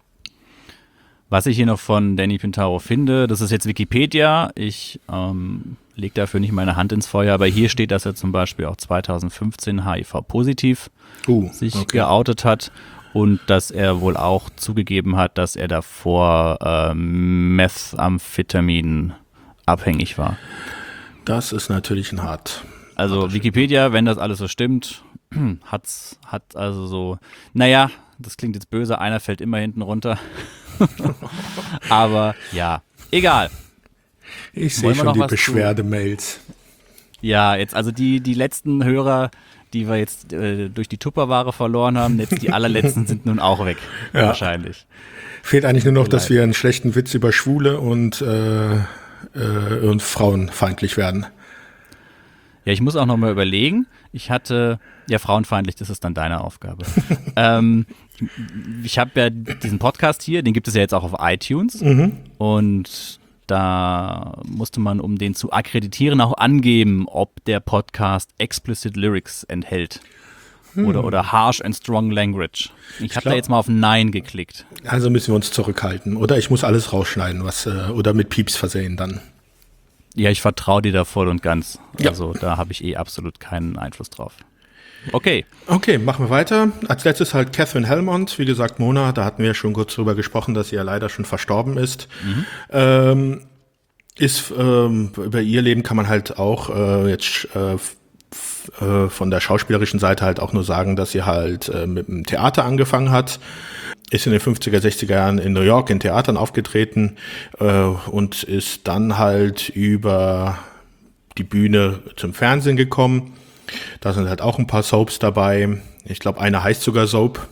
Was ich hier noch von Danny Pintauro finde, das ist jetzt Wikipedia. Ich ähm, lege dafür nicht meine Hand ins Feuer, aber hier steht, dass er zum Beispiel auch zweitausendfünfzehn H I V-positiv uh, sich okay. geoutet hat und dass er wohl auch zugegeben hat, dass er davor äh, Methamphetamin abhängig war. Das ist natürlich ein hart. Also Wikipedia, wenn das alles so stimmt, hat's, hat also so, naja, das klingt jetzt böse, einer fällt immer hinten runter. Aber ja, egal. Ich sehe schon die Beschwerdemails. Ja, jetzt also die, die letzten Hörer, die wir jetzt äh, durch die Tupperware verloren haben, jetzt die allerletzten sind nun auch weg, ja. Wahrscheinlich. Fehlt eigentlich nur noch, Vielleicht. dass wir einen schlechten Witz über Schwule und, äh, äh, und frauenfeindlich werden. Ja, ich muss auch noch mal überlegen. Ich hatte, ja, frauenfeindlich, das ist dann deine Aufgabe. ähm, ich habe ja diesen Podcast hier, den gibt es ja jetzt auch auf iTunes. Mhm. Und da musste man, um den zu akkreditieren, auch angeben, ob der Podcast explicit Lyrics enthält. Hm. Oder, oder harsh and strong language. Ich habe da jetzt mal auf Nein geklickt. Also müssen wir uns zurückhalten. Oder ich muss alles rausschneiden, was äh, oder mit Pieps versehen dann. Ja, ich vertraue dir da voll und ganz. Ja. Also da habe ich eh absolut keinen Einfluss drauf. Okay. Okay, machen wir weiter. Als letztes halt Catherine Helmond. Wie gesagt, Mona, da hatten wir ja schon kurz drüber gesprochen, dass sie ja leider schon verstorben ist. Mhm. Ähm, ist ähm, über ihr Leben kann man halt auch äh, jetzt äh, f- äh, von der schauspielerischen Seite halt auch nur sagen, dass sie halt äh, mit dem Theater angefangen hat. Ist in den fünfziger, sechziger Jahren in New York in Theatern aufgetreten äh, und ist dann halt über die Bühne zum Fernsehen gekommen. Da sind halt auch ein paar Soaps dabei. Ich glaube, eine heißt sogar Soap.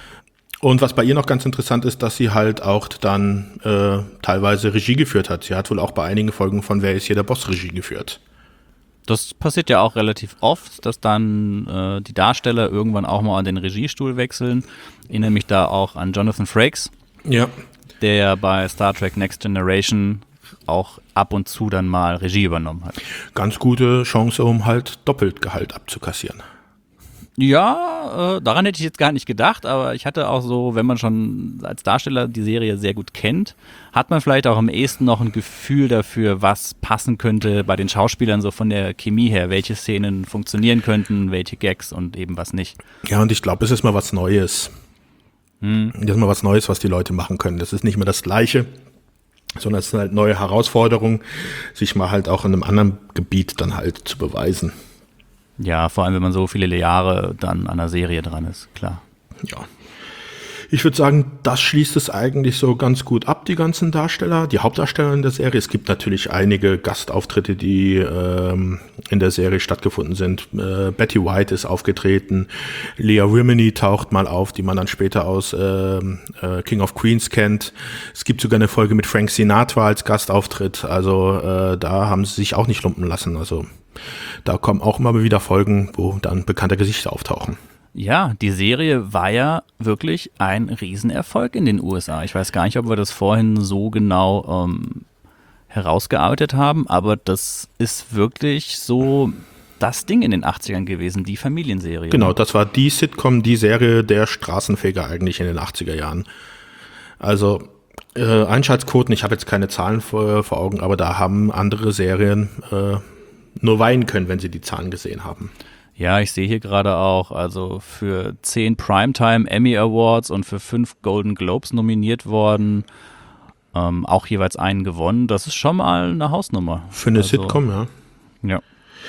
Und was bei ihr noch ganz interessant ist, dass sie halt auch dann äh, teilweise Regie geführt hat. Sie hat wohl auch bei einigen Folgen von Wer ist hier der Boss Regie geführt. Das passiert ja auch relativ oft, dass dann äh, die Darsteller irgendwann auch mal an den Regiestuhl wechseln. Ich erinnere mich da auch an Jonathan Frakes, Ja. der bei Star Trek Next Generation auch ab und zu dann mal Regie übernommen hat. Ganz gute Chance, um halt doppelt Gehalt abzukassieren. Ja, äh, daran hätte ich jetzt gar nicht gedacht, aber ich hatte auch so, wenn man schon als Darsteller die Serie sehr gut kennt, hat man vielleicht auch am ehesten noch ein Gefühl dafür, was passen könnte bei den Schauspielern so von der Chemie her, welche Szenen funktionieren könnten, welche Gags und eben was nicht. Ja, und ich glaube, es ist mal was Neues. Hm. Das ist mal was Neues, was die Leute machen können. Das ist nicht mehr das Gleiche, sondern es sind halt neue Herausforderungen, sich mal halt auch in einem anderen Gebiet dann halt zu beweisen. Ja, vor allem, wenn man so viele Jahre dann an der Serie dran ist, klar. Ja. Ich würde sagen, das schließt es eigentlich so ganz gut ab, die ganzen Darsteller, die Hauptdarsteller in der Serie. Es gibt natürlich einige Gastauftritte, die ähm, in der Serie stattgefunden sind. Äh, Betty White ist aufgetreten, Leah Remini taucht mal auf, die man dann später aus äh, äh, King of Queens kennt. Es gibt sogar eine Folge mit Frank Sinatra als Gastauftritt, also äh, da haben sie sich auch nicht lumpen lassen. Also da kommen auch immer wieder Folgen, wo dann bekannte Gesichter auftauchen. Ja, die Serie war ja wirklich ein Riesenerfolg in den U S A. Ich weiß gar nicht, ob wir das vorhin so genau ähm, herausgearbeitet haben, aber das ist wirklich so das Ding in den achtzigern gewesen, die Familienserie. Genau, das war die Sitcom, die Serie der Straßenfeger eigentlich in den achtziger Jahren. Also äh, Einschaltquoten, ich habe jetzt keine Zahlen vor, vor Augen, aber da haben andere Serien äh, nur weinen können, wenn sie die Zahlen gesehen haben. Ja, ich sehe hier gerade auch, also für zehn Primetime Emmy Awards und für fünf Golden Globes nominiert worden, ähm, auch jeweils einen gewonnen. Das ist schon mal eine Hausnummer. Für eine also, Sitcom, ja. Ja.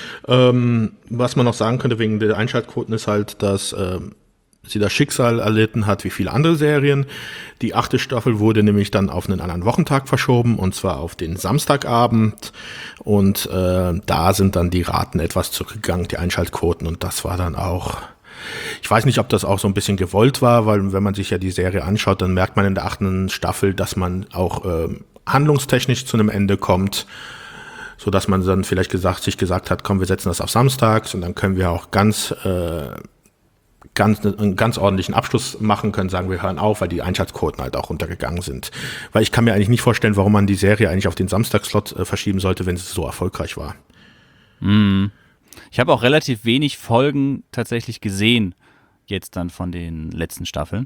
Ähm, was man noch sagen könnte wegen der Einschaltquoten ist halt, dass ähm, sie das Schicksal erlitten hat wie viele andere Serien. Die achte Staffel wurde nämlich dann auf einen anderen Wochentag verschoben, und zwar auf den Samstagabend. Und äh, da sind dann die Raten etwas zurückgegangen, die Einschaltquoten. Und das war dann auch, ich weiß nicht, ob das auch so ein bisschen gewollt war, weil wenn man sich ja die Serie anschaut, dann merkt man in der achten Staffel, dass man auch äh, handlungstechnisch zu einem Ende kommt, so dass man dann vielleicht gesagt, sich gesagt hat, komm, wir setzen das auf Samstags und dann können wir auch ganz äh, ganz einen ganz ordentlichen Abschluss machen können, sagen wir hören auf, weil die Einschaltquoten halt auch runtergegangen sind. Weil ich kann mir eigentlich nicht vorstellen, warum man die Serie eigentlich auf den Samstagslot äh, verschieben sollte, wenn es so erfolgreich war. Mm. Ich habe auch relativ wenig Folgen tatsächlich gesehen, jetzt dann von den letzten Staffeln.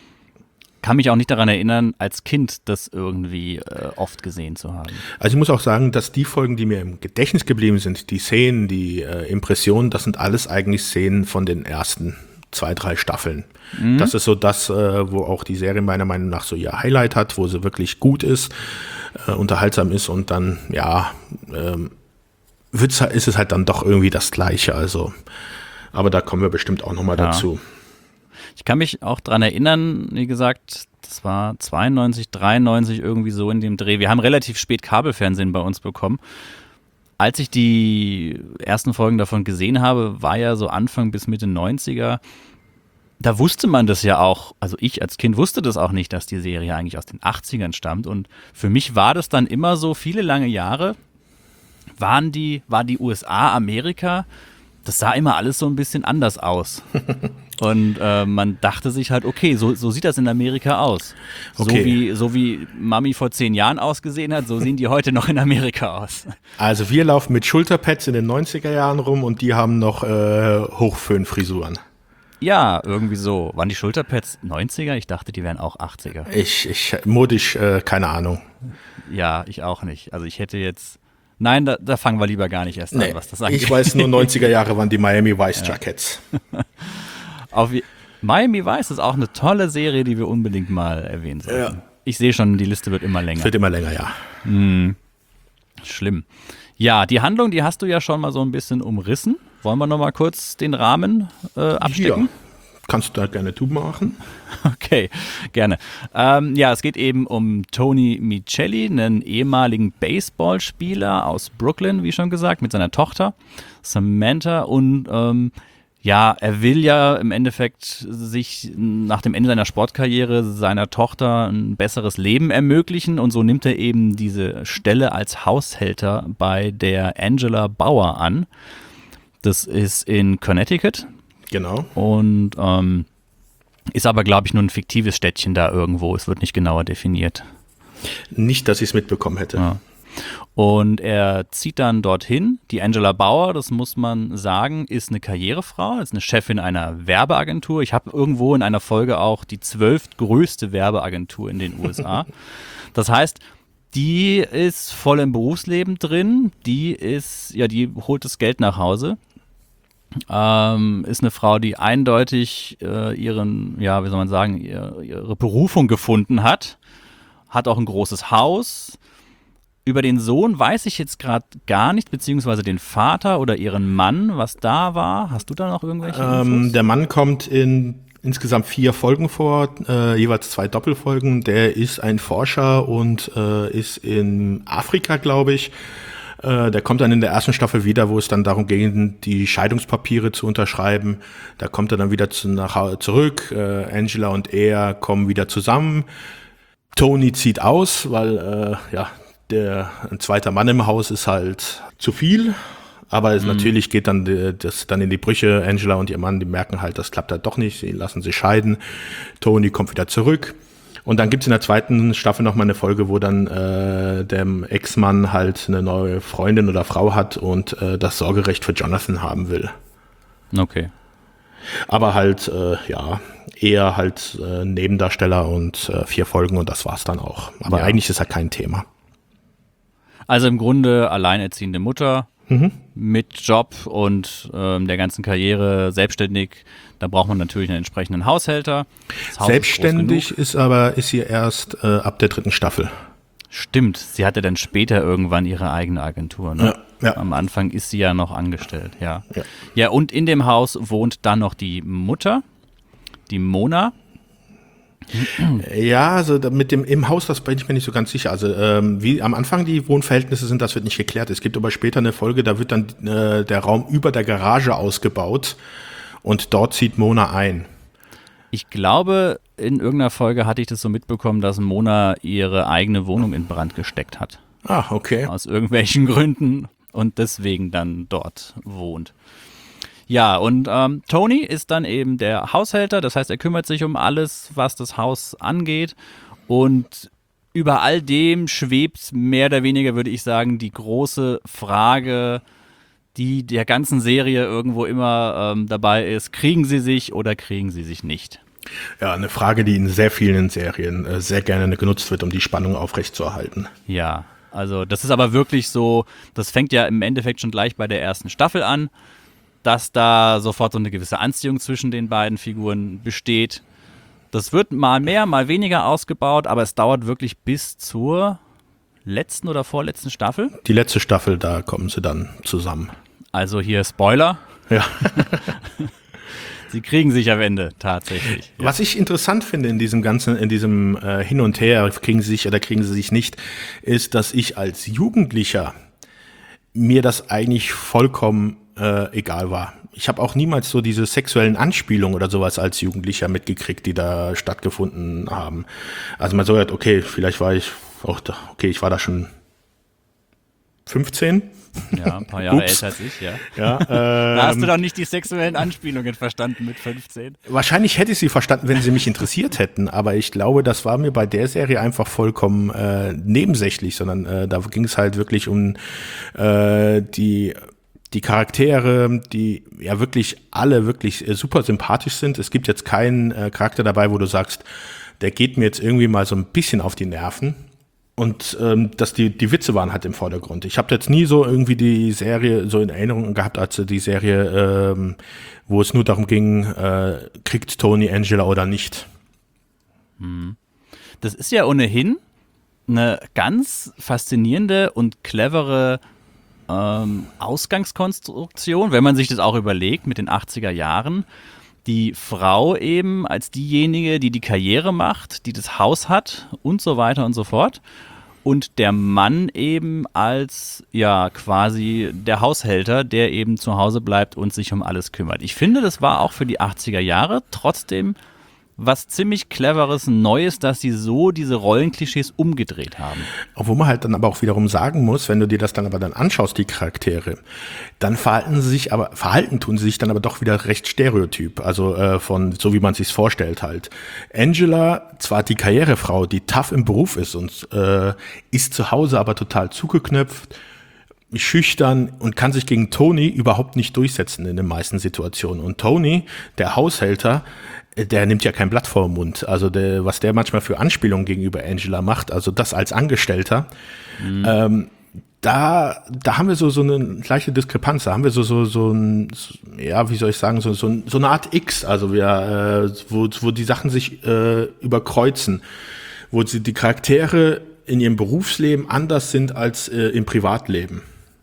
Kann mich auch nicht daran erinnern, als Kind das irgendwie äh, oft gesehen zu haben. Also ich muss auch sagen, dass die Folgen, die mir im Gedächtnis geblieben sind, die Szenen, die äh, Impressionen, das sind alles eigentlich Szenen von den ersten zwei, drei Staffeln. Mhm. Das ist so das, äh, wo auch die Serie meiner Meinung nach so ihr Highlight hat, wo sie wirklich gut ist, äh, unterhaltsam ist und dann, ja, ähm, wird's, ist es halt dann doch irgendwie das Gleiche. Also, aber da kommen wir bestimmt auch nochmal ja. dazu. Ich kann mich auch dran erinnern, wie gesagt, das war zweiundneunzig, dreiundneunzig irgendwie so in dem Dreh. Wir haben relativ spät Kabelfernsehen bei uns bekommen. Als ich die ersten Folgen davon gesehen habe, war ja so Anfang bis Mitte neunziger. Da wusste man das ja auch, also ich als Kind wusste das auch nicht, dass die Serie eigentlich aus den achtzigern stammt. Und für mich war das dann immer so, viele lange Jahre waren die, war die U S A, Amerika, das sah immer alles so ein bisschen anders aus. Und äh, man dachte sich halt, okay, so, so sieht das in Amerika aus. Okay. So wie, so wie Mami vor zehn Jahren ausgesehen hat, so sehen die heute noch in Amerika aus. Also wir laufen mit Schulterpads in den neunziger Jahren rum und die haben noch äh, Hochföhnfrisuren. Ja, irgendwie so. Waren die Schulterpads neunziger? Ich dachte, die wären auch achtziger. Ich, ich modisch, äh, keine Ahnung. Ja, ich auch nicht. Also ich hätte jetzt... Nein, da, da fangen wir lieber gar nicht erst nee, an, was das angeht. Ich weiß nur, neunziger Jahre waren die Miami Vice Jackets. Auf Miami Vice ist auch eine tolle Serie, die wir unbedingt mal erwähnen sollten. Ja. Ich sehe schon, die Liste wird immer länger. Wird immer länger, ja. Hm. Schlimm. Ja, die Handlung, die hast du ja schon mal so ein bisschen umrissen. Wollen wir noch mal kurz den Rahmen äh, abstecken? Ja, Kannst du da gerne du machen? Okay, gerne. Ähm, ja, es geht eben um Tony Micelli, einen ehemaligen Baseballspieler aus Brooklyn, wie schon gesagt, mit seiner Tochter Samantha. Und ähm, ja, er will ja im Endeffekt sich nach dem Ende seiner Sportkarriere seiner Tochter ein besseres Leben ermöglichen. Und so nimmt er eben diese Stelle als Haushälter bei der Angela Bauer an. Das ist in Connecticut. Genau. Und ähm, ist aber, glaube ich, nur ein fiktives Städtchen da irgendwo. Es wird nicht genauer definiert. Nicht, dass ich es mitbekommen hätte. Ja. Und er zieht dann dorthin. Die Angela Bauer, das muss man sagen, ist eine Karrierefrau, ist eine Chefin einer Werbeagentur. Ich habe irgendwo in einer Folge auch die zwölftgrößte Werbeagentur in den U S A. Das heißt, die ist voll im Berufsleben drin. Die ist, ja, die holt das Geld nach Hause. Ähm, ist eine Frau, die eindeutig äh, ihren, ja, wie soll man sagen, ihr, ihre Berufung gefunden hat. Hat auch ein großes Haus. Über den Sohn weiß ich jetzt gerade gar nicht, beziehungsweise den Vater oder ihren Mann, was da war. Hast du da noch irgendwelche Infos? Ähm, der Mann kommt in insgesamt vier Folgen vor, äh, jeweils zwei Doppelfolgen. Der ist ein Forscher und äh, ist in Afrika, glaube ich. Der kommt dann in der ersten Staffel wieder, wo es dann darum ging, die Scheidungspapiere zu unterschreiben. Da kommt er dann wieder zu, nach, zurück. Äh, Angela und er kommen wieder zusammen. Tony zieht aus, weil äh, ja der ein zweiter Mann im Haus ist halt zu viel. Aber es mhm. natürlich geht dann die, das dann in die Brüche. Angela und ihr Mann, die merken halt, das klappt halt doch nicht. Sie lassen sich scheiden. Tony kommt wieder zurück. Und dann gibt's in der zweiten Staffel nochmal eine Folge, wo dann äh, der Ex-Mann halt eine neue Freundin oder Frau hat und äh, das Sorgerecht für Jonathan haben will. Okay. Aber halt, äh, ja, eher halt äh, Nebendarsteller und äh, vier Folgen und das war's dann auch. Aber ja. Eigentlich ist ja kein Thema. Also im Grunde alleinerziehende Mutter mhm. mit Job und ähm, der ganzen Karriere selbstständig. Da braucht man natürlich einen entsprechenden Haushälter. Selbstständig ist, ist aber ist sie erst äh, ab der dritten Staffel. Stimmt, sie hatte dann später irgendwann ihre eigene Agentur. Ne? Ja, ja. Am Anfang ist sie ja noch angestellt. Ja. Ja. Ja, und in dem Haus wohnt dann noch die Mutter, die Mona. Ja, also mit dem im Haus, das bin ich mir nicht so ganz sicher. Also ähm, wie am Anfang die Wohnverhältnisse sind, das wird nicht geklärt. Es gibt aber später eine Folge, da wird dann äh, der Raum über der Garage ausgebaut. Und dort zieht Mona ein. Ich glaube, in irgendeiner Folge hatte ich das so mitbekommen, dass Mona ihre eigene Wohnung in Brand gesteckt hat. Ah, okay. Aus irgendwelchen Gründen und deswegen dann dort wohnt. Ja, und ähm, Tony ist dann eben der Haushälter, das heißt, er kümmert sich um alles, was das Haus angeht. Und über all dem schwebt mehr oder weniger, würde ich sagen, die große Frage, die der ganzen Serie irgendwo immer ähm, dabei ist, kriegen sie sich oder kriegen sie sich nicht? Ja, eine Frage, die in sehr vielen Serien äh, sehr gerne genutzt wird, um die Spannung aufrechtzuerhalten. Ja, also das ist aber wirklich so, das fängt ja im Endeffekt schon gleich bei der ersten Staffel an, dass da sofort so eine gewisse Anziehung zwischen den beiden Figuren besteht. Das wird mal mehr, mal weniger ausgebaut, aber es dauert wirklich bis zur letzten oder vorletzten Staffel. Die letzte Staffel, da kommen sie dann zusammen. Also hier Spoiler. Ja. Sie kriegen sich am Ende tatsächlich. Ja. Was ich interessant finde in diesem ganzen, in diesem äh, Hin und Her, kriegen sie sich oder kriegen sie sich nicht, ist, dass ich als Jugendlicher mir das eigentlich vollkommen äh, egal war. Ich habe auch niemals so diese sexuellen Anspielungen oder sowas als Jugendlicher mitgekriegt, die da stattgefunden haben. Also man so hat, okay, vielleicht war ich auch da, okay, ich war da schon fünfzehn. Ja, ein paar Jahre älter als ich, ja. ja ähm, da hast du doch nicht die sexuellen Anspielungen verstanden mit fünfzehn. Wahrscheinlich hätte ich sie verstanden, wenn sie mich interessiert hätten, aber ich glaube, das war mir bei der Serie einfach vollkommen äh, nebensächlich, sondern äh, da ging es halt wirklich um äh, die die Charaktere, die ja wirklich alle wirklich äh, super sympathisch sind. Es gibt jetzt keinen äh, Charakter dabei, wo du sagst, der geht mir jetzt irgendwie mal so ein bisschen auf die Nerven. Und ähm, dass die die Witze waren halt im Vordergrund. Ich habe jetzt nie so irgendwie die Serie so in Erinnerung gehabt, als die Serie, ähm, wo es nur darum ging, äh, kriegt Tony Angela oder nicht. Das ist ja ohnehin eine ganz faszinierende und clevere ähm, Ausgangskonstruktion, wenn man sich das auch überlegt mit den achtziger Jahren, Die Frau eben als diejenige, die die Karriere macht, die das Haus hat und so weiter und so fort. Und der Mann eben als, ja, quasi der Haushälter, der eben zu Hause bleibt und sich um alles kümmert. Ich finde, das war auch für die achtziger Jahre trotzdem was ziemlich Cleveres, Neues, dass sie so diese Rollenklischees umgedreht haben. Obwohl man halt dann aber auch wiederum sagen muss, wenn du dir das dann aber dann anschaust, die Charaktere, dann verhalten sie sich aber, verhalten tun sie sich dann aber doch wieder recht stereotyp, also äh, von, so wie man sich's vorstellt halt. Angela, zwar die Karrierefrau, die tough im Beruf ist und äh, ist zu Hause aber total zugeknöpft, schüchtern und kann sich gegen Tony überhaupt nicht durchsetzen in den meisten Situationen. Und Tony, der Haushälter, der nimmt ja kein Blatt vor den Mund. Also der, was der manchmal für Anspielungen gegenüber Angela macht, also das als Angestellter, mhm. ähm, da, da haben wir so, so eine gleiche Diskrepanz, da haben wir so, so, so ein, ja, wie soll ich sagen, so, so, so eine Art X, also wir, äh, wo, wo die Sachen sich äh, überkreuzen, wo sie die Charaktere in ihrem Berufsleben anders sind als äh, im Privatleben.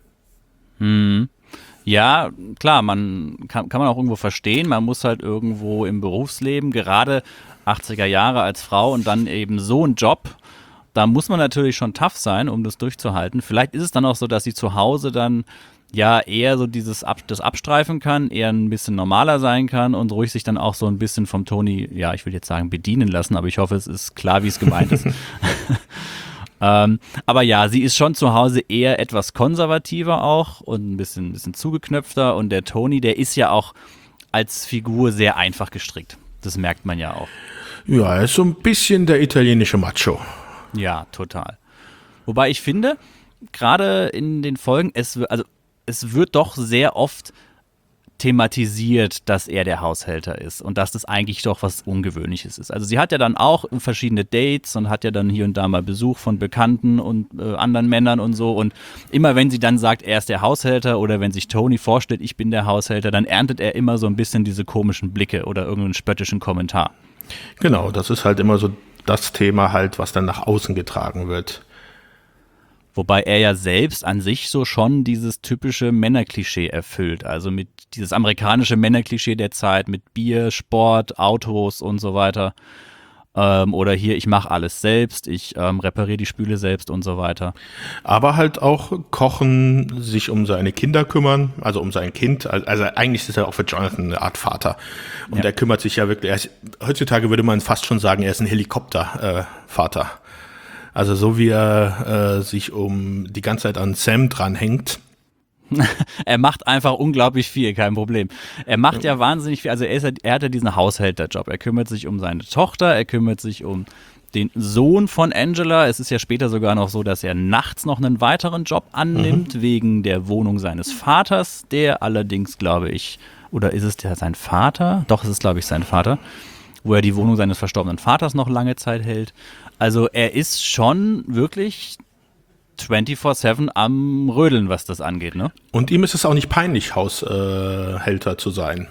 Mhm. Ja, klar, man kann, kann man auch irgendwo verstehen, man muss halt irgendwo im Berufsleben, gerade achtziger Jahre als Frau und dann eben so ein Job, da muss man natürlich schon tough sein, um das durchzuhalten. Vielleicht ist es dann auch so, dass sie zu Hause dann ja eher so dieses Ab, das abstreifen kann, eher ein bisschen normaler sein kann und ruhig sich dann auch so ein bisschen vom Tony, ja, ich will jetzt sagen, bedienen lassen, aber ich hoffe, es ist klar, wie es gemeint ist. Ähm, aber ja, sie ist schon zu Hause eher etwas konservativer auch und ein bisschen, ein bisschen zugeknöpfter. Und der Tony, der ist ja auch als Figur sehr einfach gestrickt. Das merkt man ja auch. Ja, er ist so ein bisschen der italienische Macho. Ja, total. Wobei ich finde, gerade in den Folgen, es, also, es wird doch sehr oft thematisiert, dass er der Haushälter ist und dass das eigentlich doch was Ungewöhnliches ist. Also sie hat ja dann auch verschiedene Dates und hat ja dann hier und da mal Besuch von Bekannten und äh, anderen Männern und so und immer wenn sie dann sagt, er ist der Haushälter oder wenn sich Tony vorstellt, ich bin der Haushälter, dann erntet er immer so ein bisschen diese komischen Blicke oder irgendeinen spöttischen Kommentar. Genau, das ist halt immer so das Thema halt, was dann nach außen getragen wird. Wobei er ja selbst an sich so schon dieses typische Männerklischee erfüllt. Also mit dieses amerikanische Männerklischee der Zeit mit Bier, Sport, Autos und so weiter. Ähm, oder hier, ich mache alles selbst, ich ähm, repariere die Spüle selbst und so weiter. Aber halt auch kochen, sich um seine Kinder kümmern, also um sein Kind. Also eigentlich ist er auch für Jonathan eine Art Vater. Und ja. Er kümmert sich ja wirklich, er ist, heutzutage würde man fast schon sagen, er ist ein Helikoptervater. Äh, Also so wie er äh, sich um die ganze Zeit an Sam dranhängt. Er macht einfach unglaublich viel, kein Problem. Er macht ja, ja wahnsinnig viel, also er, ist, er hat ja diesen Haushälterjob. Er kümmert sich um seine Tochter, er kümmert sich um den Sohn von Angela. Es ist ja später sogar noch so, dass er nachts noch einen weiteren Job annimmt, mhm. wegen der Wohnung seines Vaters, der allerdings, glaube ich, oder ist es der sein Vater? Doch, es ist, glaube ich, sein Vater, wo er die Wohnung seines verstorbenen Vaters noch lange Zeit hält. Also er ist schon wirklich vierundzwanzig sieben am Rödeln, was das angeht, ne? Und ihm ist es auch nicht peinlich, Haushälter äh, zu sein.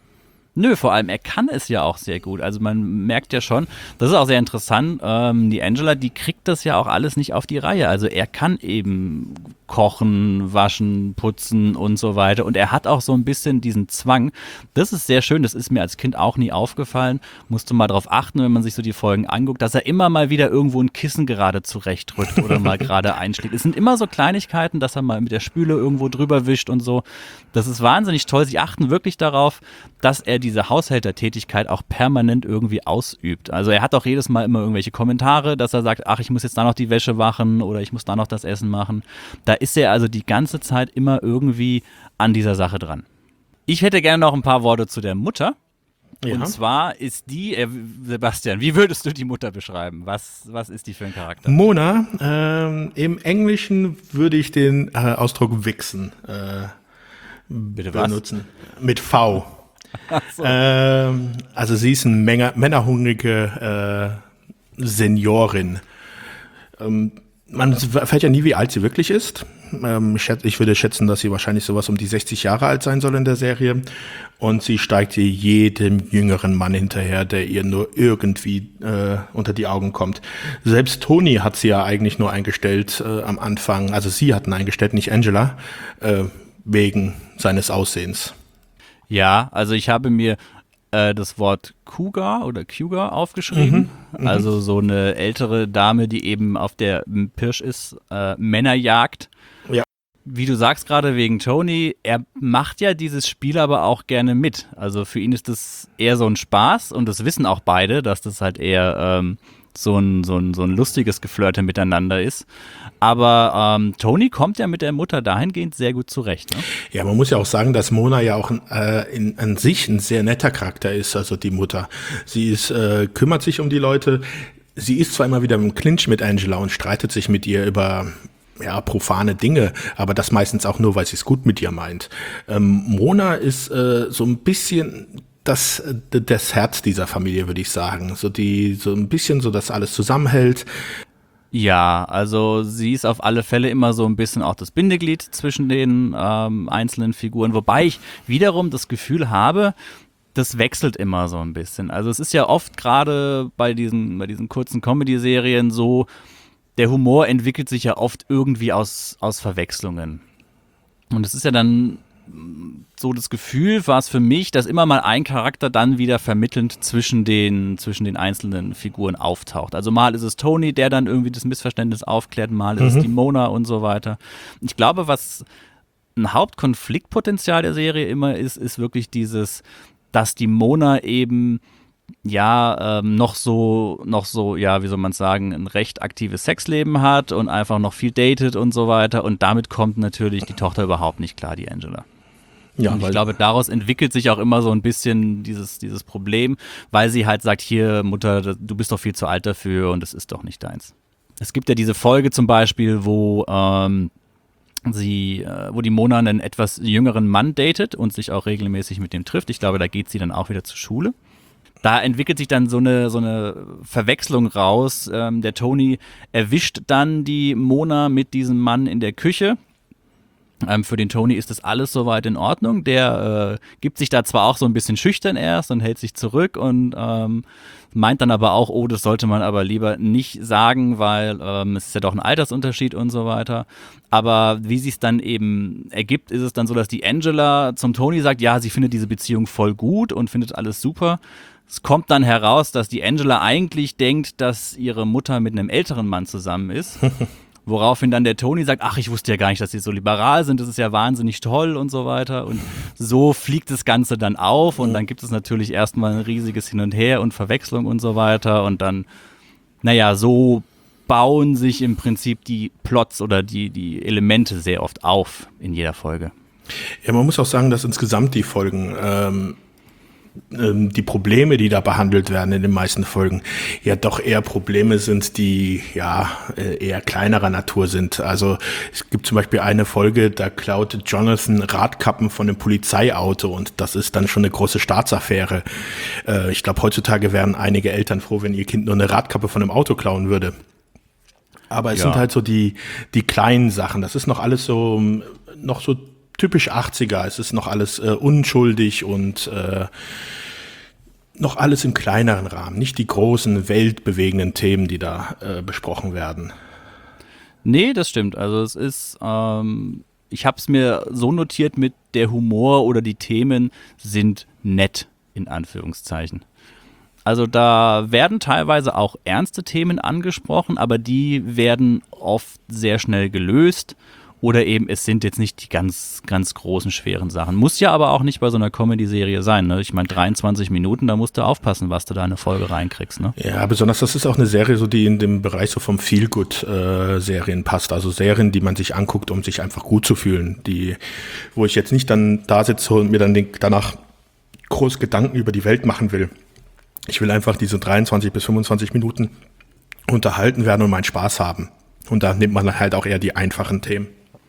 Nö, vor allem, er kann es ja auch sehr gut. Also man merkt ja schon, das ist auch sehr interessant, ähm, die Angela, die kriegt das ja auch alles nicht auf die Reihe. Also er kann eben kochen, waschen, putzen und so weiter. Und er hat auch so ein bisschen diesen Zwang. Das ist sehr schön, das ist mir als Kind auch nie aufgefallen. Musste mal drauf achten, wenn man sich so die Folgen anguckt, dass er immer mal wieder irgendwo ein Kissen gerade zurechtrückt oder mal gerade einschlägt. Es sind immer so Kleinigkeiten, dass er mal mit der Spüle irgendwo drüber wischt und so. Das ist wahnsinnig toll. Sie achten wirklich darauf, dass er diese Haushältertätigkeit auch permanent irgendwie ausübt. Also er hat auch jedes Mal immer irgendwelche Kommentare, dass er sagt, ach, ich muss jetzt da noch die Wäsche waschen oder ich muss da noch das Essen machen. Da ist er also die ganze Zeit immer irgendwie an dieser Sache dran. Ich hätte gerne noch ein paar Worte zu der Mutter. Ja. Und zwar ist die, äh, Sebastian, wie würdest du die Mutter beschreiben? Was, was ist die für ein Charakter? Mona, ähm, im Englischen würde ich den äh, Ausdruck wichsen äh, Bitte benutzen. Was? Mit V. So. Ähm, also sie ist eine Menge, männerhungrige äh, Seniorin. Ähm, man erfährt ja nie, wie alt sie wirklich ist. Ähm, ich, schätze, ich würde schätzen, dass sie wahrscheinlich sowas um die sechzig Jahre alt sein soll in der Serie. Und sie steigt hier jedem jüngeren Mann hinterher, der ihr nur irgendwie äh, unter die Augen kommt. Selbst Tony hat sie ja eigentlich nur eingestellt äh, am Anfang. Also sie hatten eingestellt, nicht Angela, äh, wegen seines Aussehens. Ja, also ich habe mir äh, das Wort Cougar oder Cougar aufgeschrieben. Mhm, mhm. Also so eine ältere Dame, die eben auf der Pirsch ist, äh, Männer jagt. Ja. Wie du sagst gerade wegen Tony, er macht ja dieses Spiel aber auch gerne mit. Also für ihn ist das eher so ein Spaß und das wissen auch beide, dass das halt eher ähm, so ein, so ein, so ein lustiges Geflirte miteinander ist. Aber ähm, Tony kommt ja mit der Mutter dahingehend sehr gut zurecht. Ne? Ja, man muss ja auch sagen, dass Mona ja auch äh, in, an sich ein sehr netter Charakter ist, also die Mutter. Sie ist, äh, kümmert sich um die Leute. Sie ist zwar immer wieder im Clinch mit Angela und streitet sich mit ihr über ja, profane Dinge, aber das meistens auch nur, weil sie es gut mit ihr meint. Ähm, Mona ist äh, so ein bisschen das, das Herz dieser Familie, würde ich sagen. So die, so ein bisschen so, dass alles zusammenhält. Ja, also sie ist auf alle Fälle immer so ein bisschen auch das Bindeglied zwischen den ähm, einzelnen Figuren, wobei ich wiederum das Gefühl habe, das wechselt immer so ein bisschen. Also es ist ja oft gerade bei diesen, bei diesen kurzen Comedy-Serien so, der Humor entwickelt sich ja oft irgendwie aus, aus Verwechslungen. Und es ist ja dann so das Gefühl, war es für mich, dass immer mal ein Charakter dann wieder vermittelnd zwischen den, zwischen den einzelnen Figuren auftaucht. Also mal ist es Tony, der dann irgendwie das Missverständnis aufklärt, mal ist Mhm. es die Mona und so weiter. Ich glaube, was ein Hauptkonfliktpotenzial der Serie immer ist, ist wirklich dieses, dass die Mona eben ja, ähm, noch so, noch so, ja, wie soll man sagen, ein recht aktives Sexleben hat und einfach noch viel datet und so weiter. Und damit kommt natürlich die Tochter überhaupt nicht klar, die Angela. Ja, Und ich weil glaube, daraus entwickelt sich auch immer so ein bisschen dieses, dieses Problem, weil sie halt sagt, hier, Mutter, du bist doch viel zu alt dafür und es ist doch nicht deins. Es gibt ja diese Folge zum Beispiel, wo ähm, sie, äh, wo die Mona einen etwas jüngeren Mann datet und sich auch regelmäßig mit dem trifft. Ich glaube, da geht sie dann auch wieder zur Schule. Da entwickelt sich dann so eine, so eine Verwechslung raus. Ähm, der Tony erwischt dann die Mona mit diesem Mann in der Küche. Ähm, für den Tony ist das alles soweit in Ordnung. Der äh, gibt sich da zwar auch so ein bisschen schüchtern erst und hält sich zurück und ähm, meint dann aber auch, oh, das sollte man aber lieber nicht sagen, weil ähm, es ist ja doch ein Altersunterschied und so weiter. Aber wie sich es dann eben ergibt, ist es dann so, dass die Angela zum Tony sagt, ja, sie findet diese Beziehung voll gut und findet alles super. Es kommt dann heraus, dass die Angela eigentlich denkt, dass ihre Mutter mit einem älteren Mann zusammen ist. Woraufhin dann der Tony sagt, ach, ich wusste ja gar nicht, dass sie so liberal sind, das ist ja wahnsinnig toll und so weiter. Und so fliegt das Ganze dann auf und dann gibt es natürlich erstmal ein riesiges Hin und Her und Verwechslung und so weiter. Und dann, naja, so bauen sich im Prinzip die Plots oder die, die Elemente sehr oft auf in jeder Folge. Ja, man muss auch sagen, dass insgesamt die Folgen, ähm, ähm, die Probleme, die da behandelt werden in den meisten Folgen, ja doch eher Probleme sind, die ja äh, eher kleinerer Natur sind. Also es gibt zum Beispiel eine Folge, da klaut Jonathan Radkappen von einem Polizeiauto und das ist dann schon eine große Staatsaffäre. Äh, ich glaube, heutzutage wären einige Eltern froh, wenn ihr Kind nur eine Radkappe von einem Auto klauen würde. Aber es Ja. sind halt so die, die kleinen Sachen. Das ist noch alles so, noch so typisch achtziger. Es ist noch alles äh, unschuldig und äh, noch alles im kleineren Rahmen. Nicht die großen, weltbewegenden Themen, die da äh, besprochen werden. Nee, das stimmt. Also es ist, ähm, ich habe es mir so notiert mit der Humor oder die Themen sind nett, in Anführungszeichen. Also da werden teilweise auch ernste Themen angesprochen, aber die werden oft sehr schnell gelöst. Oder eben, es sind jetzt nicht die ganz, ganz großen, schweren Sachen. Muss ja aber auch nicht bei so einer Comedy-Serie sein. Ne? Ich meine, dreiundzwanzig Minuten, da musst du aufpassen, was du da in eine Folge reinkriegst. Ne? Ja, besonders das ist auch eine Serie, so die in dem Bereich so vom Feel-Good-Serien passt. Also Serien, die man sich anguckt, um sich einfach gut zu fühlen. Die, wo ich jetzt nicht dann da sitze und mir dann den, danach groß Gedanken über die Welt machen will. Ich will einfach diese dreiundzwanzig bis fünfundzwanzig Minuten unterhalten werden und meinen Spaß haben. Und da nimmt man halt auch eher die einfachen Themen.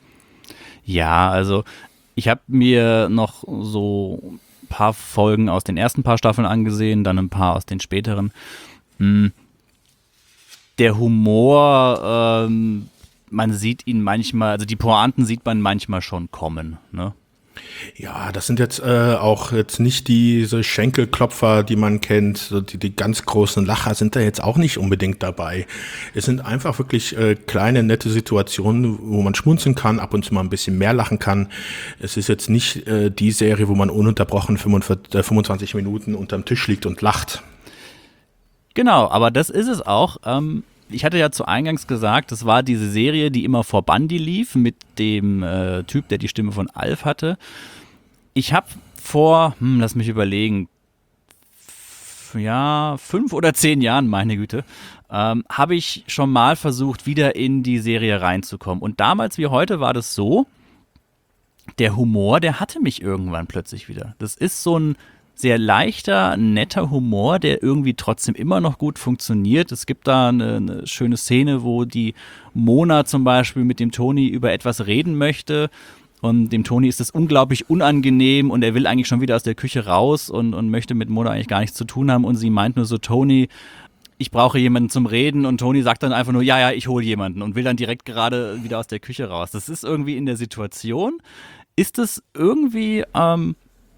Ja, also ich habe mir noch so ein paar Folgen aus den ersten paar Staffeln angesehen, dann ein paar aus den späteren. Hm. Der Humor, ähm, man sieht ihn manchmal, also die Pointen sieht man manchmal schon kommen, ne? Ja, das sind jetzt äh, auch jetzt nicht diese Schenkelklopfer, die man kennt, so die, die ganz großen Lacher sind da jetzt auch nicht unbedingt dabei. Es sind einfach wirklich äh, kleine, nette Situationen, wo man schmunzeln kann, ab und zu mal ein bisschen mehr lachen kann. Es ist jetzt nicht äh, die Serie, wo man ununterbrochen fünfundvierzig, äh, fünfundzwanzig Minuten unterm Tisch liegt und lacht. Genau, aber das ist es auch. Ähm, ich hatte ja zu Eingangs gesagt, das war diese Serie, die immer vor Bundy lief, mit dem äh, Typ, der die Stimme von Alf hatte. Ich habe vor, hm, lass mich überlegen, f- ja, fünf oder zehn Jahren, meine Güte, ähm, habe ich schon mal versucht, wieder in die Serie reinzukommen. Und damals wie heute war das so, der Humor, der hatte mich irgendwann plötzlich wieder. Das ist so ein sehr leichter, netter Humor, der irgendwie trotzdem immer noch gut funktioniert. Es gibt da eine, eine schöne Szene, wo die Mona zum Beispiel mit dem Tony über etwas reden möchte. Und dem Tony ist das unglaublich unangenehm und er will eigentlich schon wieder aus der Küche raus und, und möchte mit Mona eigentlich gar nichts zu tun haben. Und sie meint nur so, Tony, ich brauche jemanden zum Reden. Und Tony sagt dann einfach nur, ja, ja, ich hole jemanden und will dann direkt gerade wieder aus der Küche raus. Das ist irgendwie in der Situation, ist es irgendwie, ähm,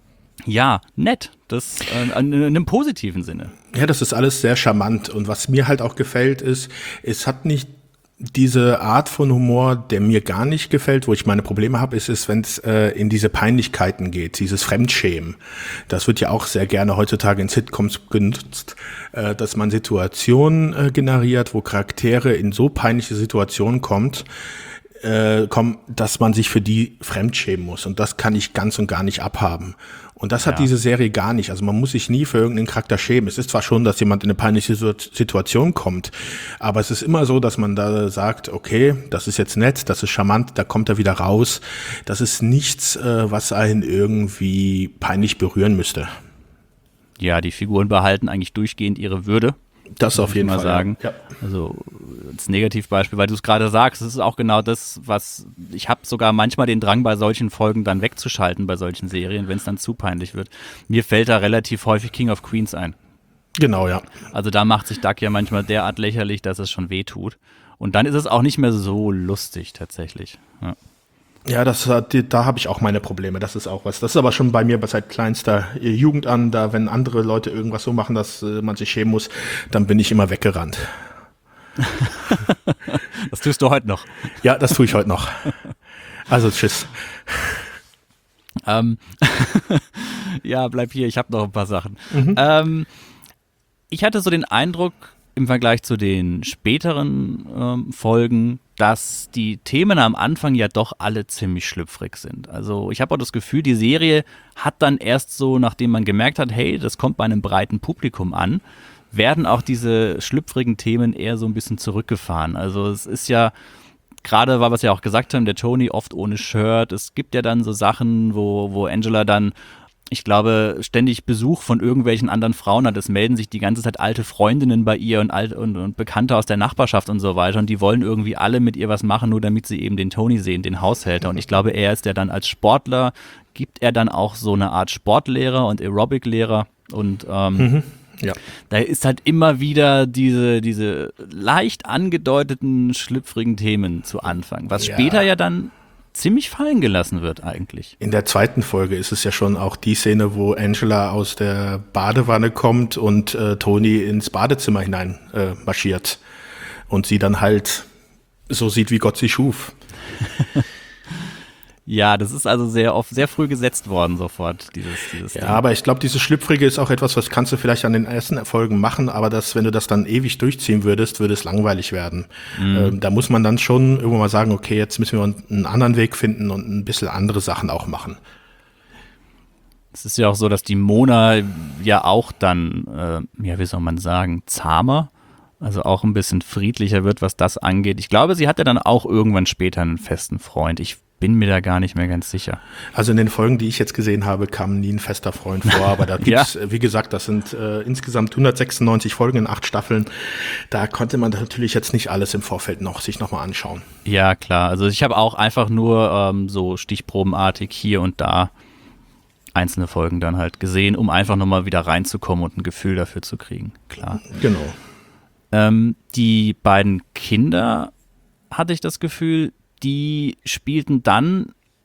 ja, nett. Das äh, in einem positiven Sinne. Ja, das ist alles sehr charmant. Und was mir halt auch gefällt, ist, es hat nicht diese Art von Humor, der mir gar nicht gefällt, wo ich meine Probleme habe, ist es, wenn es äh, in diese Peinlichkeiten geht, dieses Fremdschämen. Das wird ja auch sehr gerne heutzutage in Sitcoms genutzt, äh, dass man Situationen äh, generiert, wo Charaktere in so peinliche Situationen kommt, äh, kommen, dass man sich für die fremdschämen muss. Und das kann ich ganz und gar nicht abhaben. Und das hat Ja. diese Serie gar nicht. Also man muss sich nie für irgendeinen Charakter schämen. Es ist zwar schon, dass jemand in eine peinliche Situation kommt, aber es ist immer so, dass man da sagt, okay, das ist jetzt nett, das ist charmant, da kommt er wieder raus. Das ist nichts, äh, was einen irgendwie peinlich berühren müsste. Ja, die Figuren behalten eigentlich durchgehend ihre Würde. Das auf jeden mal Fall. sagen. Ja. Also als Negativbeispiel, weil du es gerade sagst, es ist auch genau das, was ich habe sogar manchmal den Drang bei solchen Folgen dann wegzuschalten bei solchen Serien, wenn es dann zu peinlich wird. Mir fällt da relativ häufig King of Queens ein. Genau, ja. Also da macht sich Doug ja manchmal derart lächerlich, dass es schon weh tut. Und dann ist es auch nicht mehr so lustig tatsächlich. Ja. Ja, das hat, da habe ich auch meine Probleme. Das ist auch was. Das ist aber schon bei mir seit kleinster Jugend an. Da, wenn andere Leute irgendwas so machen, dass äh, man sich schämen muss, dann bin ich immer weggerannt. Das tust du heute noch. Ja, das tue ich heute noch. Also tschüss. Ähm, ja, bleib hier, ich habe noch ein paar Sachen. Mhm. Ähm, ich hatte so den Eindruck, im Vergleich zu den späteren ähm, Folgen, dass die Themen am Anfang ja doch alle ziemlich schlüpfrig sind. Also ich habe auch das Gefühl, die Serie hat dann erst so, nachdem man gemerkt hat, hey, das kommt bei einem breiten Publikum an, werden auch diese schlüpfrigen Themen eher so ein bisschen zurückgefahren. Also es ist ja, gerade weil wir es ja auch gesagt haben, der Tony oft ohne Shirt. Es gibt ja dann so Sachen, wo, wo Angela dann, ich glaube, ständig Besuch von irgendwelchen anderen Frauen hat. Es melden sich die ganze Zeit alte Freundinnen bei ihr und, alte, und, und Bekannte aus der Nachbarschaft und so weiter. Und die wollen irgendwie alle mit ihr was machen, nur damit sie eben den Tony sehen, den Haushälter. Und ich glaube, er ist ja dann als Sportler, gibt er dann auch so eine Art Sportlehrer und Aerobic-Lehrer. Und ähm, Mhm. Ja. da ist halt immer wieder diese, diese leicht angedeuteten, schlüpfrigen Themen zu Anfang. Was Ja. später ja dann ziemlich fallen gelassen wird eigentlich. In der zweiten Folge ist es ja schon auch die Szene, wo Angela aus der Badewanne kommt und äh, Tony ins Badezimmer hinein äh, marschiert und sie dann halt so sieht, wie Gott sie schuf. Ja, das ist also sehr oft, sehr früh gesetzt worden sofort, dieses, dieses Ja, Ding. aber ich glaube, dieses Schlüpfrige ist auch etwas, was kannst du vielleicht an den ersten Erfolgen machen, aber das, wenn du das dann ewig durchziehen würdest, würde es langweilig werden. Mhm. Ähm, da muss man dann schon irgendwann mal sagen, okay, jetzt müssen wir einen anderen Weg finden und ein bisschen andere Sachen auch machen. Es ist ja auch so, dass die Mona ja auch dann, äh, ja, wie soll man sagen, zahmer, also auch ein bisschen friedlicher wird, was das angeht. Ich glaube, sie hat ja dann auch irgendwann später einen festen Freund. Ich bin mir da gar nicht mehr ganz sicher. Also in den Folgen, die ich jetzt gesehen habe, kam nie ein fester Freund vor, aber da gibt's, ja. Wie gesagt, das sind äh, insgesamt hundertsechsundneunzig Folgen in acht Staffeln. Da konnte man natürlich jetzt nicht alles im Vorfeld noch sich nochmal anschauen. Ja, klar. Also ich habe auch einfach nur ähm, so stichprobenartig hier und da einzelne Folgen dann halt gesehen, um einfach nochmal wieder reinzukommen und ein Gefühl dafür zu kriegen. Klar. Genau. Ähm, die beiden Kinder, hatte ich das Gefühl, die spielten dann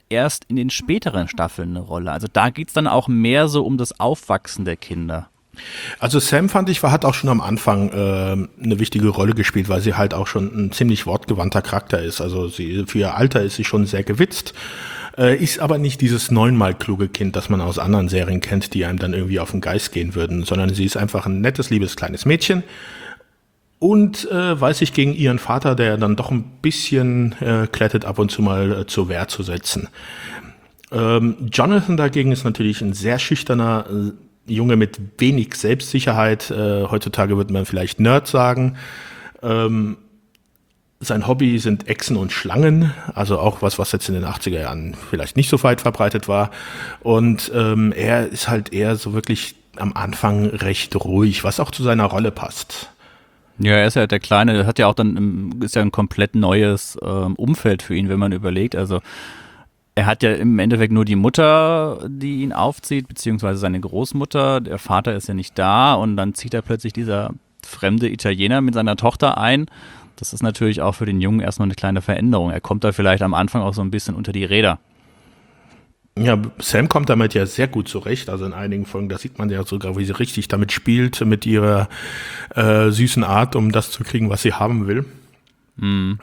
erst in den späteren Staffeln eine Rolle. Also da geht es dann auch mehr so um das Aufwachsen der Kinder. Also Sam, fand ich, war, hat auch schon am Anfang äh, eine wichtige Rolle gespielt, weil sie halt auch schon ein ziemlich wortgewandter Charakter ist. Also sie, für ihr Alter ist sie schon sehr gewitzt, äh, ist aber nicht dieses neunmal kluge Kind, das man aus anderen Serien kennt, die einem dann irgendwie auf den Geist gehen würden, sondern sie ist einfach ein nettes, liebes kleines Mädchen und äh, weiß sich gegen ihren Vater, der dann doch ein bisschen äh, klettet, ab und zu mal äh, zur Wehr zu setzen. Ähm, Jonathan dagegen ist natürlich ein sehr schüchterner äh, Junge mit wenig Selbstsicherheit, äh, heutzutage würde man vielleicht Nerd sagen. Ähm, sein Hobby sind Echsen und Schlangen, also auch was, was jetzt in den achtziger Jahren vielleicht nicht so weit verbreitet war. Und ähm, er ist halt eher so wirklich am Anfang recht ruhig, was auch zu seiner Rolle passt. Ja, er ist ja der Kleine, hat ja auch dann, ist ja ein komplett neues ähm, Umfeld für ihn, wenn man überlegt, also er hat ja im Endeffekt nur die Mutter, die ihn aufzieht, beziehungsweise seine Großmutter. Der Vater ist ja nicht da und dann zieht er plötzlich dieser fremde Italiener mit seiner Tochter ein. Das ist natürlich auch für den Jungen erstmal eine kleine Veränderung. Er kommt da vielleicht am Anfang auch so ein bisschen unter die Räder. Ja, Sam kommt damit ja sehr gut zurecht. Also in einigen Folgen, da sieht man ja sogar, wie sie richtig damit spielt, mit ihrer äh, süßen Art, um das zu kriegen, was sie haben will. Mhm.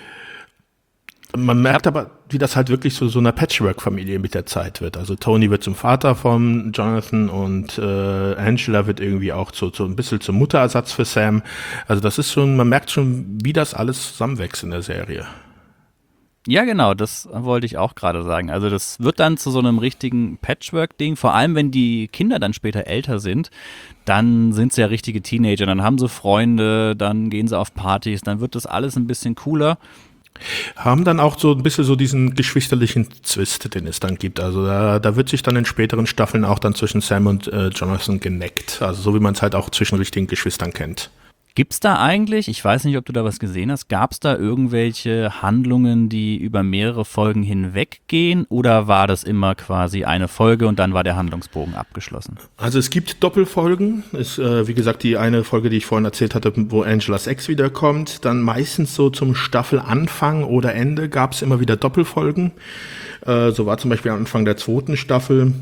Man merkt aber, wie das halt wirklich so so einer Patchwork-Familie mit der Zeit wird. Also Tony wird zum Vater von Jonathan und äh, Angela wird irgendwie auch so, so ein bisschen zum Mutterersatz für Sam. Also das ist schon, man merkt schon, wie das alles zusammenwächst in der Serie. Ja, genau, das wollte ich auch gerade sagen. Also das wird dann zu so einem richtigen Patchwork-Ding, vor allem wenn die Kinder dann später älter sind, dann sind sie ja richtige Teenager, dann haben sie Freunde, dann gehen sie auf Partys, dann wird das alles ein bisschen cooler. Haben dann auch so ein bisschen so diesen geschwisterlichen Zwist, den es dann gibt. Also da, da wird sich dann in späteren Staffeln auch dann zwischen Sam und äh, Jonathan geneckt. Also so wie man es halt auch zwischen richtigen Geschwistern kennt. Gibt's da eigentlich, ich weiß nicht, ob du da was gesehen hast, gab es da irgendwelche Handlungen, die über mehrere Folgen hinweggehen oder war das immer quasi eine Folge und dann war der Handlungsbogen abgeschlossen? Also es gibt Doppelfolgen, ist äh, wie gesagt die eine Folge, die ich vorhin erzählt hatte, wo Angelas Ex wiederkommt, dann meistens so zum Staffelanfang oder Ende gab es immer wieder Doppelfolgen. Äh, so war zum Beispiel am Anfang der zweiten Staffel.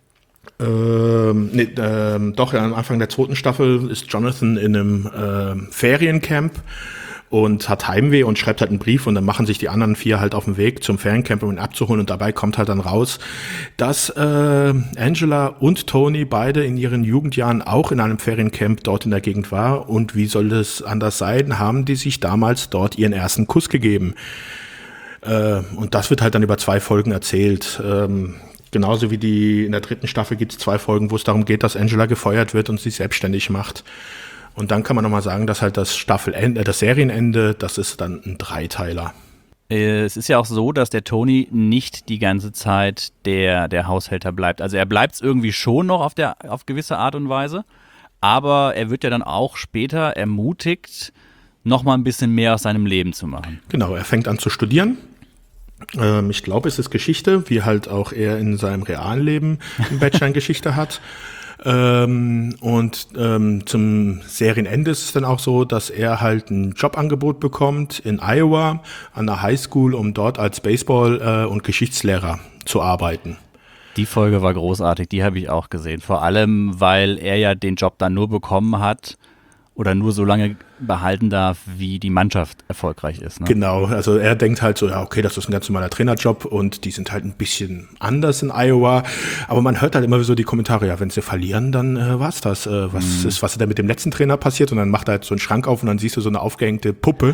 Ähm, nee, ähm, doch, ja, am Anfang der zweiten Staffel ist Jonathan in einem ähm, Feriencamp und hat Heimweh und schreibt halt einen Brief und dann machen sich die anderen vier halt auf den Weg zum Feriencamp, um ihn abzuholen und dabei kommt halt dann raus, dass äh, Angela und Tony beide in ihren Jugendjahren auch in einem Feriencamp dort in der Gegend war und wie soll das anders sein, haben die sich damals dort ihren ersten Kuss gegeben. Äh, und das wird halt dann über zwei Folgen erzählt. Ähm, Genauso wie die in der dritten Staffel gibt es zwei Folgen, wo es darum geht, dass Angela gefeuert wird und sich selbstständig macht. Und dann kann man nochmal sagen, dass halt das Staffelende, das Serienende, das ist dann ein Dreiteiler. Es ist ja auch so, dass der Tony nicht die ganze Zeit der, der Haushälter bleibt. Also er bleibt es irgendwie schon noch auf, der, auf gewisse Art und Weise, aber er wird ja dann auch später ermutigt, nochmal ein bisschen mehr aus seinem Leben zu machen. Genau, er fängt an zu studieren. Ich glaube, es ist Geschichte, wie halt auch er in seinem realen Leben einen Bachelor in Geschichte hat. Ähm, und ähm, zum Serienende ist es dann auch so, dass er halt ein Jobangebot bekommt in Iowa an der Highschool, um dort als Baseball- äh, und Geschichtslehrer zu arbeiten. Die Folge war großartig, die habe ich auch gesehen. Vor allem, weil er ja den Job dann nur bekommen hat oder nur so lange behalten darf, wie die Mannschaft erfolgreich ist. Ne? Genau, also er denkt halt so, ja okay, das ist ein ganz normaler Trainerjob und die sind halt ein bisschen anders in Iowa, aber man hört halt immer so die Kommentare, ja wenn sie verlieren, dann äh, war's das. Äh, was mhm. ist, was ist denn mit dem letzten Trainer passiert? Und dann macht er halt so einen Schrank auf und dann siehst du so eine aufgehängte Puppe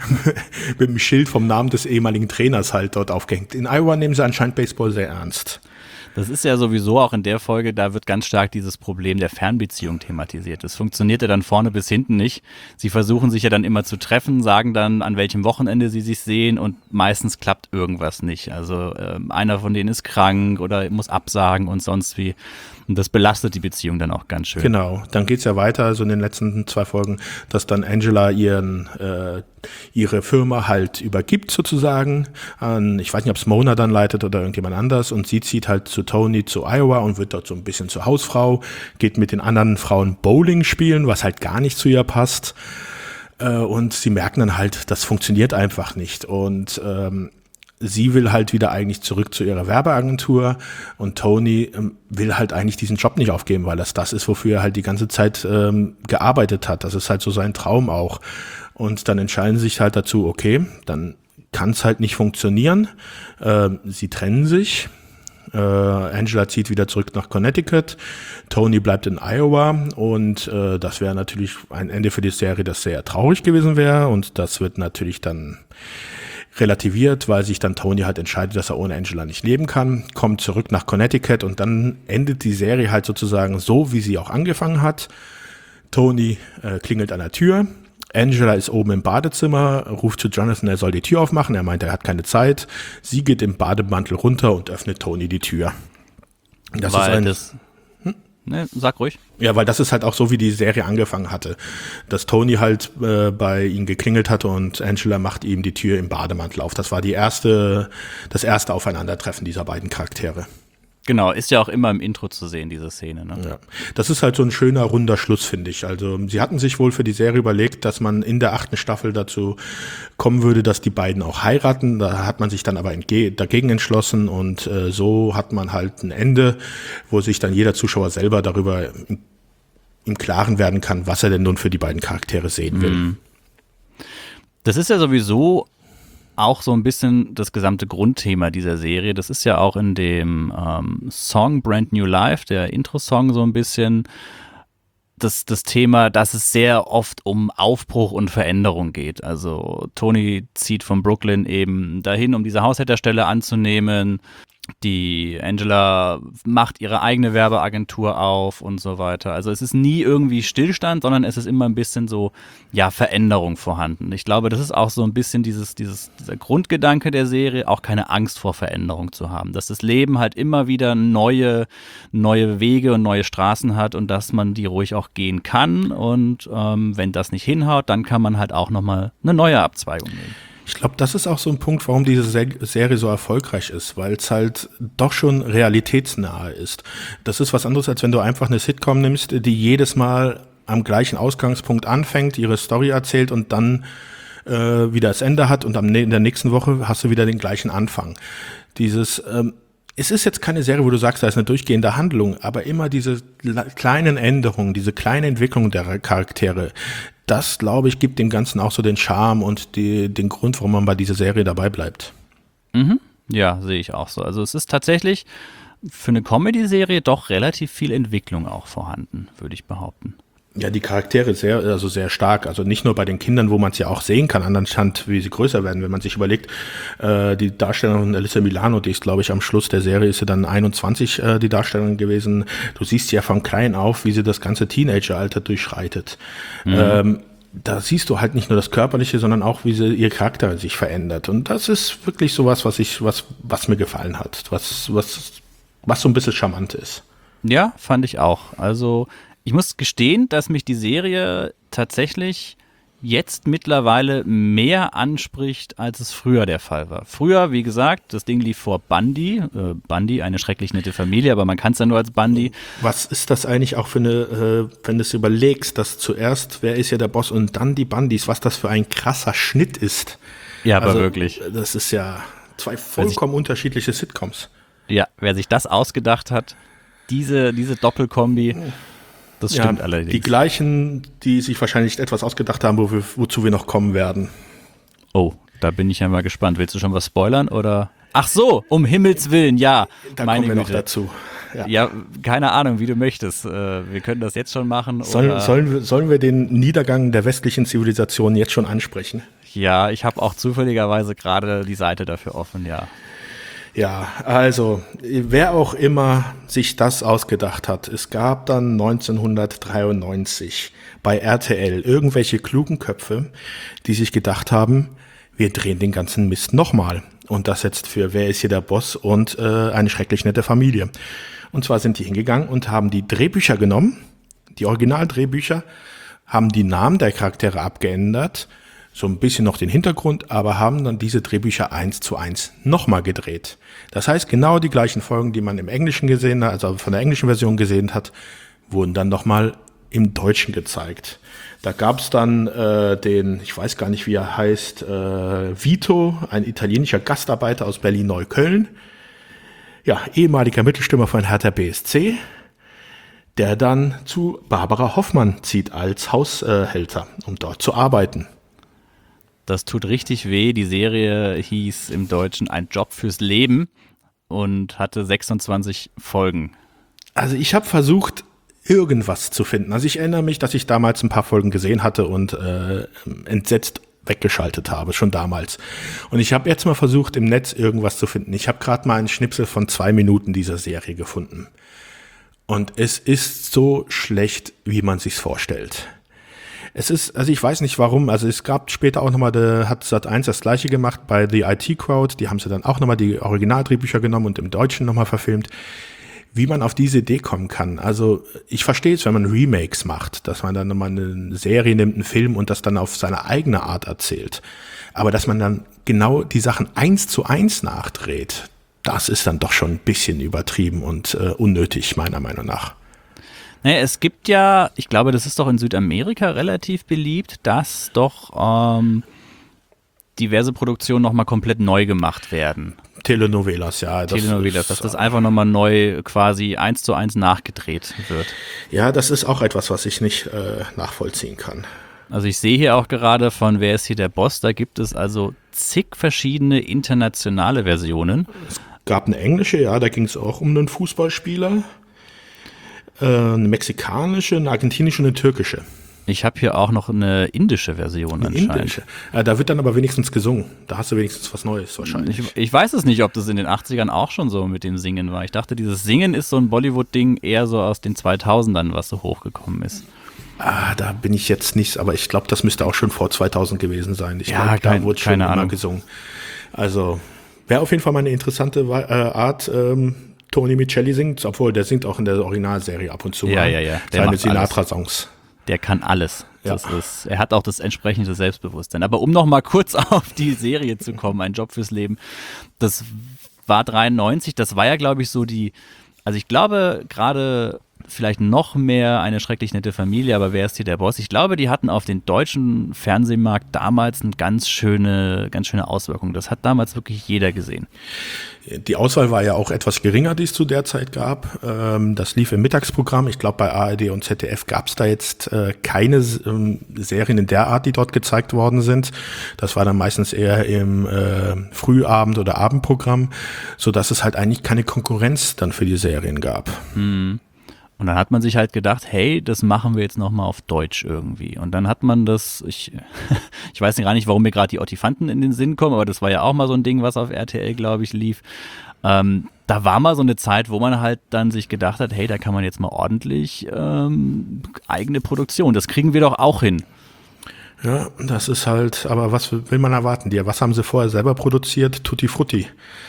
mit dem Schild vom Namen des ehemaligen Trainers halt dort aufgehängt. In Iowa nehmen sie anscheinend Baseball sehr ernst. Das ist ja sowieso auch in der Folge, da wird ganz stark dieses Problem der Fernbeziehung thematisiert. Das funktioniert ja dann vorne bis hinten nicht. Sie versuchen sich ja dann immer zu treffen, sagen dann, an welchem Wochenende sie sich sehen und meistens klappt irgendwas nicht. Also äh, einer von denen ist krank oder muss absagen und sonst wie. Und das belastet die Beziehung dann auch ganz schön. Genau, dann geht's ja weiter, also in den letzten zwei Folgen, dass dann Angela ihren äh, ihre Firma halt übergibt sozusagen an, ich weiß nicht, ob es Mona dann leitet oder irgendjemand anders und sie zieht halt zu Tony zu Iowa und wird dort so ein bisschen zur Hausfrau, geht mit den anderen Frauen Bowling spielen, was halt gar nicht zu ihr passt äh, und sie merken dann halt, das funktioniert einfach nicht und ähm, sie will halt wieder eigentlich zurück zu ihrer Werbeagentur und Tony ähm, will halt eigentlich diesen Job nicht aufgeben, weil das das ist, wofür er halt die ganze Zeit ähm, gearbeitet hat. Das ist halt so sein Traum auch. Und dann entscheiden sie sich halt dazu, okay, dann kann es halt nicht funktionieren. Ähm, sie trennen sich. Äh, Angela zieht wieder zurück nach Connecticut. Tony bleibt in Iowa und äh, das wäre natürlich ein Ende für die Serie, das sehr traurig gewesen wäre und das wird natürlich dann relativiert, weil sich dann Tony halt entscheidet, dass er ohne Angela nicht leben kann, kommt zurück nach Connecticut und dann endet die Serie halt sozusagen so, wie sie auch angefangen hat. Tony äh, klingelt an der Tür. Angela ist oben im Badezimmer, ruft zu Jonathan, er soll die Tür aufmachen. Er meint, er hat keine Zeit. Sie geht im Bademantel runter und öffnet Tony die Tür. Das weil ist ein, das, hm? Ne, sag ruhig. Ja, weil das ist halt auch so, wie die Serie angefangen hatte. Dass Tony halt äh, bei ihm geklingelt hatte und Angela macht ihm die Tür im Bademantel auf. Das war die erste, das erste Aufeinandertreffen dieser beiden Charaktere. Genau, ist ja auch immer im Intro zu sehen, diese Szene. Ne? Ja, das ist halt so ein schöner, runder Schluss, finde ich. Also sie hatten sich wohl für die Serie überlegt, dass man in der achten Staffel dazu kommen würde, dass die beiden auch heiraten. Da hat man sich dann aber entge- dagegen entschlossen und äh, so hat man halt ein Ende, wo sich dann jeder Zuschauer selber darüber im, im Klaren werden kann, was er denn nun für die beiden Charaktere sehen will. Das ist ja sowieso auch so ein bisschen das gesamte Grundthema dieser Serie. Das ist ja auch in dem ähm, Song Brand New Life, der Intro-Song, so ein bisschen das, das Thema, dass es sehr oft um Aufbruch und Veränderung geht. Also Tony zieht von Brooklyn eben dahin, um diese Haushälterstelle anzunehmen. Die Angela macht ihre eigene Werbeagentur auf und so weiter. Also es ist nie irgendwie Stillstand, sondern es ist immer ein bisschen so, ja, Veränderung vorhanden. Ich glaube, das ist auch so ein bisschen dieses, dieses, dieser Grundgedanke der Serie, auch keine Angst vor Veränderung zu haben. Dass das Leben halt immer wieder neue, neue Wege und neue Straßen hat und dass man die ruhig auch gehen kann. Und ähm, wenn das nicht hinhaut, dann kann man halt auch nochmal eine neue Abzweigung nehmen. Ich glaube, das ist auch so ein Punkt, warum diese Serie so erfolgreich ist, weil es halt doch schon realitätsnah ist. Das ist was anderes, als wenn du einfach eine Sitcom nimmst, die jedes Mal am gleichen Ausgangspunkt anfängt, ihre Story erzählt und dann äh, wieder das Ende hat und am, in der nächsten Woche hast du wieder den gleichen Anfang. Dieses ähm, Es ist jetzt keine Serie, wo du sagst, da ist eine durchgehende Handlung, aber immer diese kleinen Änderungen, diese kleine Entwicklung der Charaktere, das, glaube ich, gibt dem Ganzen auch so den Charme und die, den Grund, warum man bei dieser Serie dabei bleibt. Mhm. Ja, sehe ich auch so. Also es ist tatsächlich für eine Comedy-Serie doch relativ viel Entwicklung auch vorhanden, würde ich behaupten. Ja, die Charaktere sehr, also sehr stark. Also nicht nur bei den Kindern, wo man es ja auch sehen kann, anhand, wie sie größer werden. Wenn man sich überlegt, äh, die Darstellerin Alyssa Milano, die ist, glaube ich, am Schluss der Serie ist sie dann einundzwanzig, äh, die Darstellerin gewesen. Du siehst ja von klein auf, wie sie das ganze Teenageralter durchschreitet. Mhm. Ähm, da siehst du halt nicht nur das Körperliche, sondern auch, wie sie, ihr Charakter sich verändert. Und das ist wirklich sowas, was ich, was, was mir gefallen hat. Was, was, was so ein bisschen charmant ist. Ja, fand ich auch. Also, ich muss gestehen, dass mich die Serie tatsächlich jetzt mittlerweile mehr anspricht, als es früher der Fall war. Früher, wie gesagt, das Ding lief vor Bundy. Äh, Bundy, eine schrecklich nette Familie, aber man kann es ja nur als Bundy. Was ist das eigentlich auch für eine, äh, wenn du es überlegst, dass zuerst, wer ist ja der Boss und dann die Bundys, was das für ein krasser Schnitt ist. Ja, aber also, wirklich. Das ist ja zwei vollkommen unterschiedliche Sitcoms. Ja, wer sich das ausgedacht hat, diese, diese Doppelkombi. Das stimmt ja, allerdings. Die gleichen, die sich wahrscheinlich etwas ausgedacht haben, wo wir, wozu wir noch kommen werden. Oh, da bin ich ja mal gespannt. Willst du schon was spoilern oder? Ach so, um Himmels Willen, ja. Da kommen wir noch dazu. Ja. ja, keine Ahnung, wie du möchtest. Wir können das jetzt schon machen. Sollen, oder? Sollen, wir, sollen wir den Niedergang der westlichen Zivilisation jetzt schon ansprechen? Ja, ich habe auch zufälligerweise gerade die Seite dafür offen, ja. Ja, also, wer auch immer sich das ausgedacht hat, es gab dann neunzehnhundertdreiundneunzig bei R T L irgendwelche klugen Köpfe, die sich gedacht haben, wir drehen den ganzen Mist nochmal. Und das jetzt für Wer ist hier der Boss und äh, eine schrecklich nette Familie. Und zwar sind die hingegangen und haben die Drehbücher genommen, die Originaldrehbücher, haben die Namen der Charaktere abgeändert, so ein bisschen noch den Hintergrund, aber haben dann diese Drehbücher eins zu eins nochmal gedreht. Das heißt, genau die gleichen Folgen, die man im Englischen gesehen hat, also von der englischen Version gesehen hat, wurden dann nochmal im Deutschen gezeigt. Da gab es dann äh, den, ich weiß gar nicht, wie er heißt, äh, Vito, ein italienischer Gastarbeiter aus Berlin-Neukölln. Ja, ehemaliger Mittelstürmer von Hertha B S C, der dann zu Barbara Hoffmann zieht als Haushälter, um dort zu arbeiten. Das tut richtig weh. Die Serie hieß im Deutschen Ein Job fürs Leben und hatte sechsundzwanzig Folgen. Also ich habe versucht, irgendwas zu finden. Also ich erinnere mich, dass ich damals ein paar Folgen gesehen hatte und äh, entsetzt weggeschaltet habe, schon damals. Und ich habe jetzt mal versucht, im Netz irgendwas zu finden. Ich habe gerade mal einen Schnipsel von zwei Minuten dieser Serie gefunden. Und es ist so schlecht, wie man sich's vorstellt. Es ist, also ich weiß nicht warum, also es gab später auch nochmal, der hat Sat eins das gleiche gemacht bei The I T Crowd, die haben sie dann auch nochmal die Originaldrehbücher genommen und im Deutschen nochmal verfilmt. Wie man auf diese Idee kommen kann. Also ich verstehe es, wenn man Remakes macht, dass man dann nochmal eine Serie nimmt, einen Film und das dann auf seine eigene Art erzählt. Aber dass man dann genau die Sachen eins zu eins nachdreht, das ist dann doch schon ein bisschen übertrieben und äh, unnötig, meiner Meinung nach. Naja, es gibt ja, ich glaube, das ist doch in Südamerika relativ beliebt, dass doch ähm, diverse Produktionen nochmal komplett neu gemacht werden. Telenovelas, ja. Das Telenovelas, ist, dass das einfach nochmal neu quasi eins zu eins nachgedreht wird. Ja, das ist auch etwas, was ich nicht äh, nachvollziehen kann. Also ich sehe hier auch gerade von Wer ist hier der Boss, da gibt es also zig verschiedene internationale Versionen. Es gab eine englische, ja, da ging es auch um einen Fußballspieler, äh, eine mexikanische, eine argentinische und eine türkische. Ich habe hier auch noch eine indische Version eine anscheinend. Indische. Ja, da wird dann aber wenigstens gesungen. Da hast du wenigstens was Neues wahrscheinlich. Ich, ich weiß es nicht, ob das in den achtzigern auch schon so mit dem Singen war. Ich dachte, dieses Singen ist so ein Bollywood-Ding eher so aus den zweitausendern, was so hochgekommen ist. Ah, da bin ich jetzt nicht, aber ich glaube, das müsste auch schon vor zweitausend gewesen sein. Ich ja, glaube, kein, da wurde schon keine immer Ahnung. gesungen. Also wäre auf jeden Fall mal eine interessante äh, Art, ähm, Tony Micheli singt, obwohl der singt auch in der Originalserie ab und zu ja, mal ja, ja. Der seine macht Sinatra-Songs. Der kann alles. Ja. Das ist, er hat auch das entsprechende Selbstbewusstsein. Aber um noch mal kurz auf die Serie zu kommen, Ein Job fürs Leben, das war dreiundneunzig, das war ja, glaube ich, so die, also ich glaube gerade vielleicht noch mehr Eine schrecklich nette Familie, aber Wer ist hier der Boss? Ich glaube, die hatten auf den deutschen Fernsehmarkt damals eine ganz schöne, ganz schöne Auswirkung. Das hat damals wirklich jeder gesehen. Die Auswahl war ja auch etwas geringer, die es zu der Zeit gab. Das lief im Mittagsprogramm. Ich glaube, bei A R D und Z D F gab es da jetzt keine Serien in der Art, die dort gezeigt worden sind. Das war dann meistens eher im Frühabend- oder Abendprogramm, sodass es halt eigentlich keine Konkurrenz dann für die Serien gab. Hm. Und dann hat man sich halt gedacht, hey, das machen wir jetzt nochmal auf Deutsch irgendwie. Und dann hat man das, ich, ich weiß gar nicht, warum mir gerade die Ottifanten in den Sinn kommen, aber das war ja auch mal so ein Ding, was auf R T L, glaube ich, lief. Ähm, da war mal so eine Zeit, wo man halt dann sich gedacht hat, hey, da kann man jetzt mal ordentlich ähm, eigene Produktion, das kriegen wir doch auch hin. Ja, das ist halt, aber was will man erwarten? Die, was haben sie vorher selber produziert? Tutti Frutti.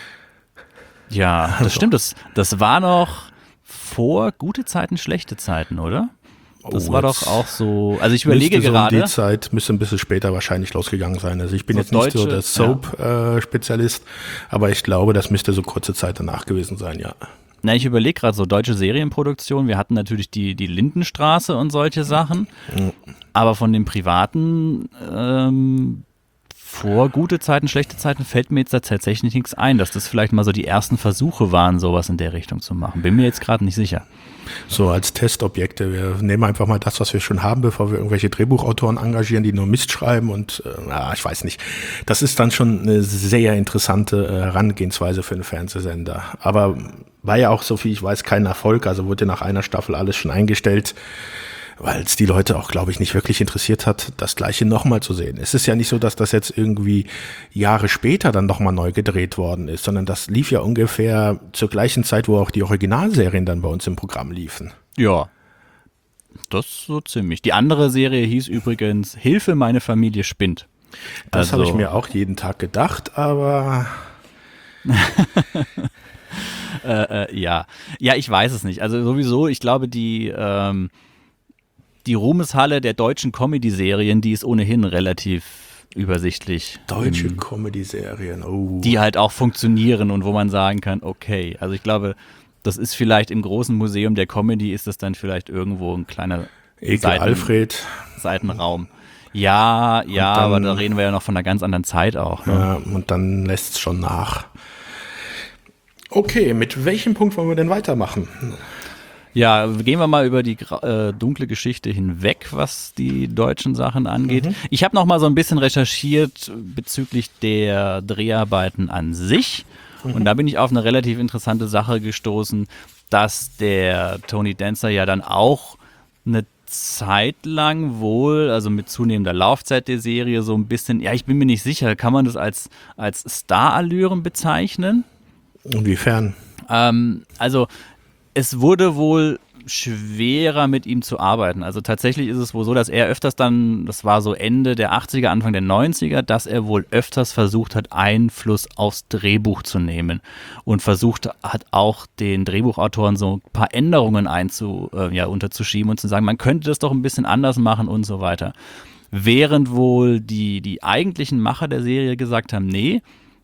Ja, das also. stimmt, das, das war noch vor gute Zeiten, schlechte Zeiten, oder? Das oh, war doch auch so, also ich überlege so gerade. Um die Zeit müsste ein bisschen später wahrscheinlich losgegangen sein. Also ich bin so jetzt nicht deutsche, so der Soap-Spezialist, ja. äh, aber ich glaube, das müsste so kurze Zeit danach gewesen sein, ja. Na, ich überlege gerade so deutsche Serienproduktion. Wir hatten natürlich die, die Lindenstraße und solche Sachen, mhm. aber von den privaten ähm, vor gute Zeiten, schlechte Zeiten fällt mir jetzt da tatsächlich nichts ein, dass das vielleicht mal so die ersten Versuche waren, sowas in der Richtung zu machen. Bin mir jetzt gerade nicht sicher. So als Testobjekte. Wir nehmen einfach mal das, was wir schon haben, bevor wir irgendwelche Drehbuchautoren engagieren, die nur Mist schreiben und äh, ja, ich weiß nicht. Das ist dann schon eine sehr interessante äh, Herangehensweise für einen Fernsehsender. Aber war ja auch, so viel ich weiß, kein Erfolg. Also wurde nach einer Staffel alles schon eingestellt, weil es die Leute auch, glaube ich, nicht wirklich interessiert hat, das Gleiche nochmal zu sehen. Es ist ja nicht so, dass das jetzt irgendwie Jahre später dann nochmal neu gedreht worden ist, sondern das lief ja ungefähr zur gleichen Zeit, wo auch die Originalserien dann bei uns im Programm liefen. Ja, das so ziemlich. Die andere Serie hieß übrigens Hilfe, meine Familie spinnt. Das also, habe ich mir auch jeden Tag gedacht, aber... äh, äh, ja. ja, ich weiß es nicht. Also sowieso, ich glaube, die... Ähm, Die Ruhmeshalle der deutschen Comedy-Serien, die ist ohnehin relativ übersichtlich. Deutsche ähm, Comedy-Serien, oh. Die halt auch funktionieren und wo man sagen kann, okay, also ich glaube, das ist vielleicht im großen Museum der Comedy, ist das dann vielleicht irgendwo ein kleiner Eke Seiten, Alfred. Seitenraum. Ja, ja, dann, aber da reden wir ja noch von einer ganz anderen Zeit auch. Ne? Ja, und dann lässt es schon nach. Okay, mit welchem Punkt wollen wir denn weitermachen? Ja, gehen wir mal über die äh, dunkle Geschichte hinweg, was die deutschen Sachen angeht. Mhm. Ich habe noch mal so ein bisschen recherchiert bezüglich der Dreharbeiten an sich. Mhm. Und da bin ich auf eine relativ interessante Sache gestoßen, dass der Tony Danza ja dann auch eine Zeit lang wohl, also mit zunehmender Laufzeit der Serie, so ein bisschen, ja, ich bin mir nicht sicher, kann man das als, als Star-Allüren bezeichnen? Inwiefern? Ähm, also es wurde wohl schwerer mit ihm zu arbeiten. Also tatsächlich ist es wohl so, dass er öfters dann, das war so Ende der achtziger, Anfang der neunziger, dass er wohl öfters versucht hat, Einfluss aufs Drehbuch zu nehmen und versucht hat auch den Drehbuchautoren so ein paar Änderungen einzu, äh, ja, unterzuschieben und zu sagen, man könnte das doch ein bisschen anders machen und so weiter. Während wohl die, die eigentlichen Macher der Serie gesagt haben, nee,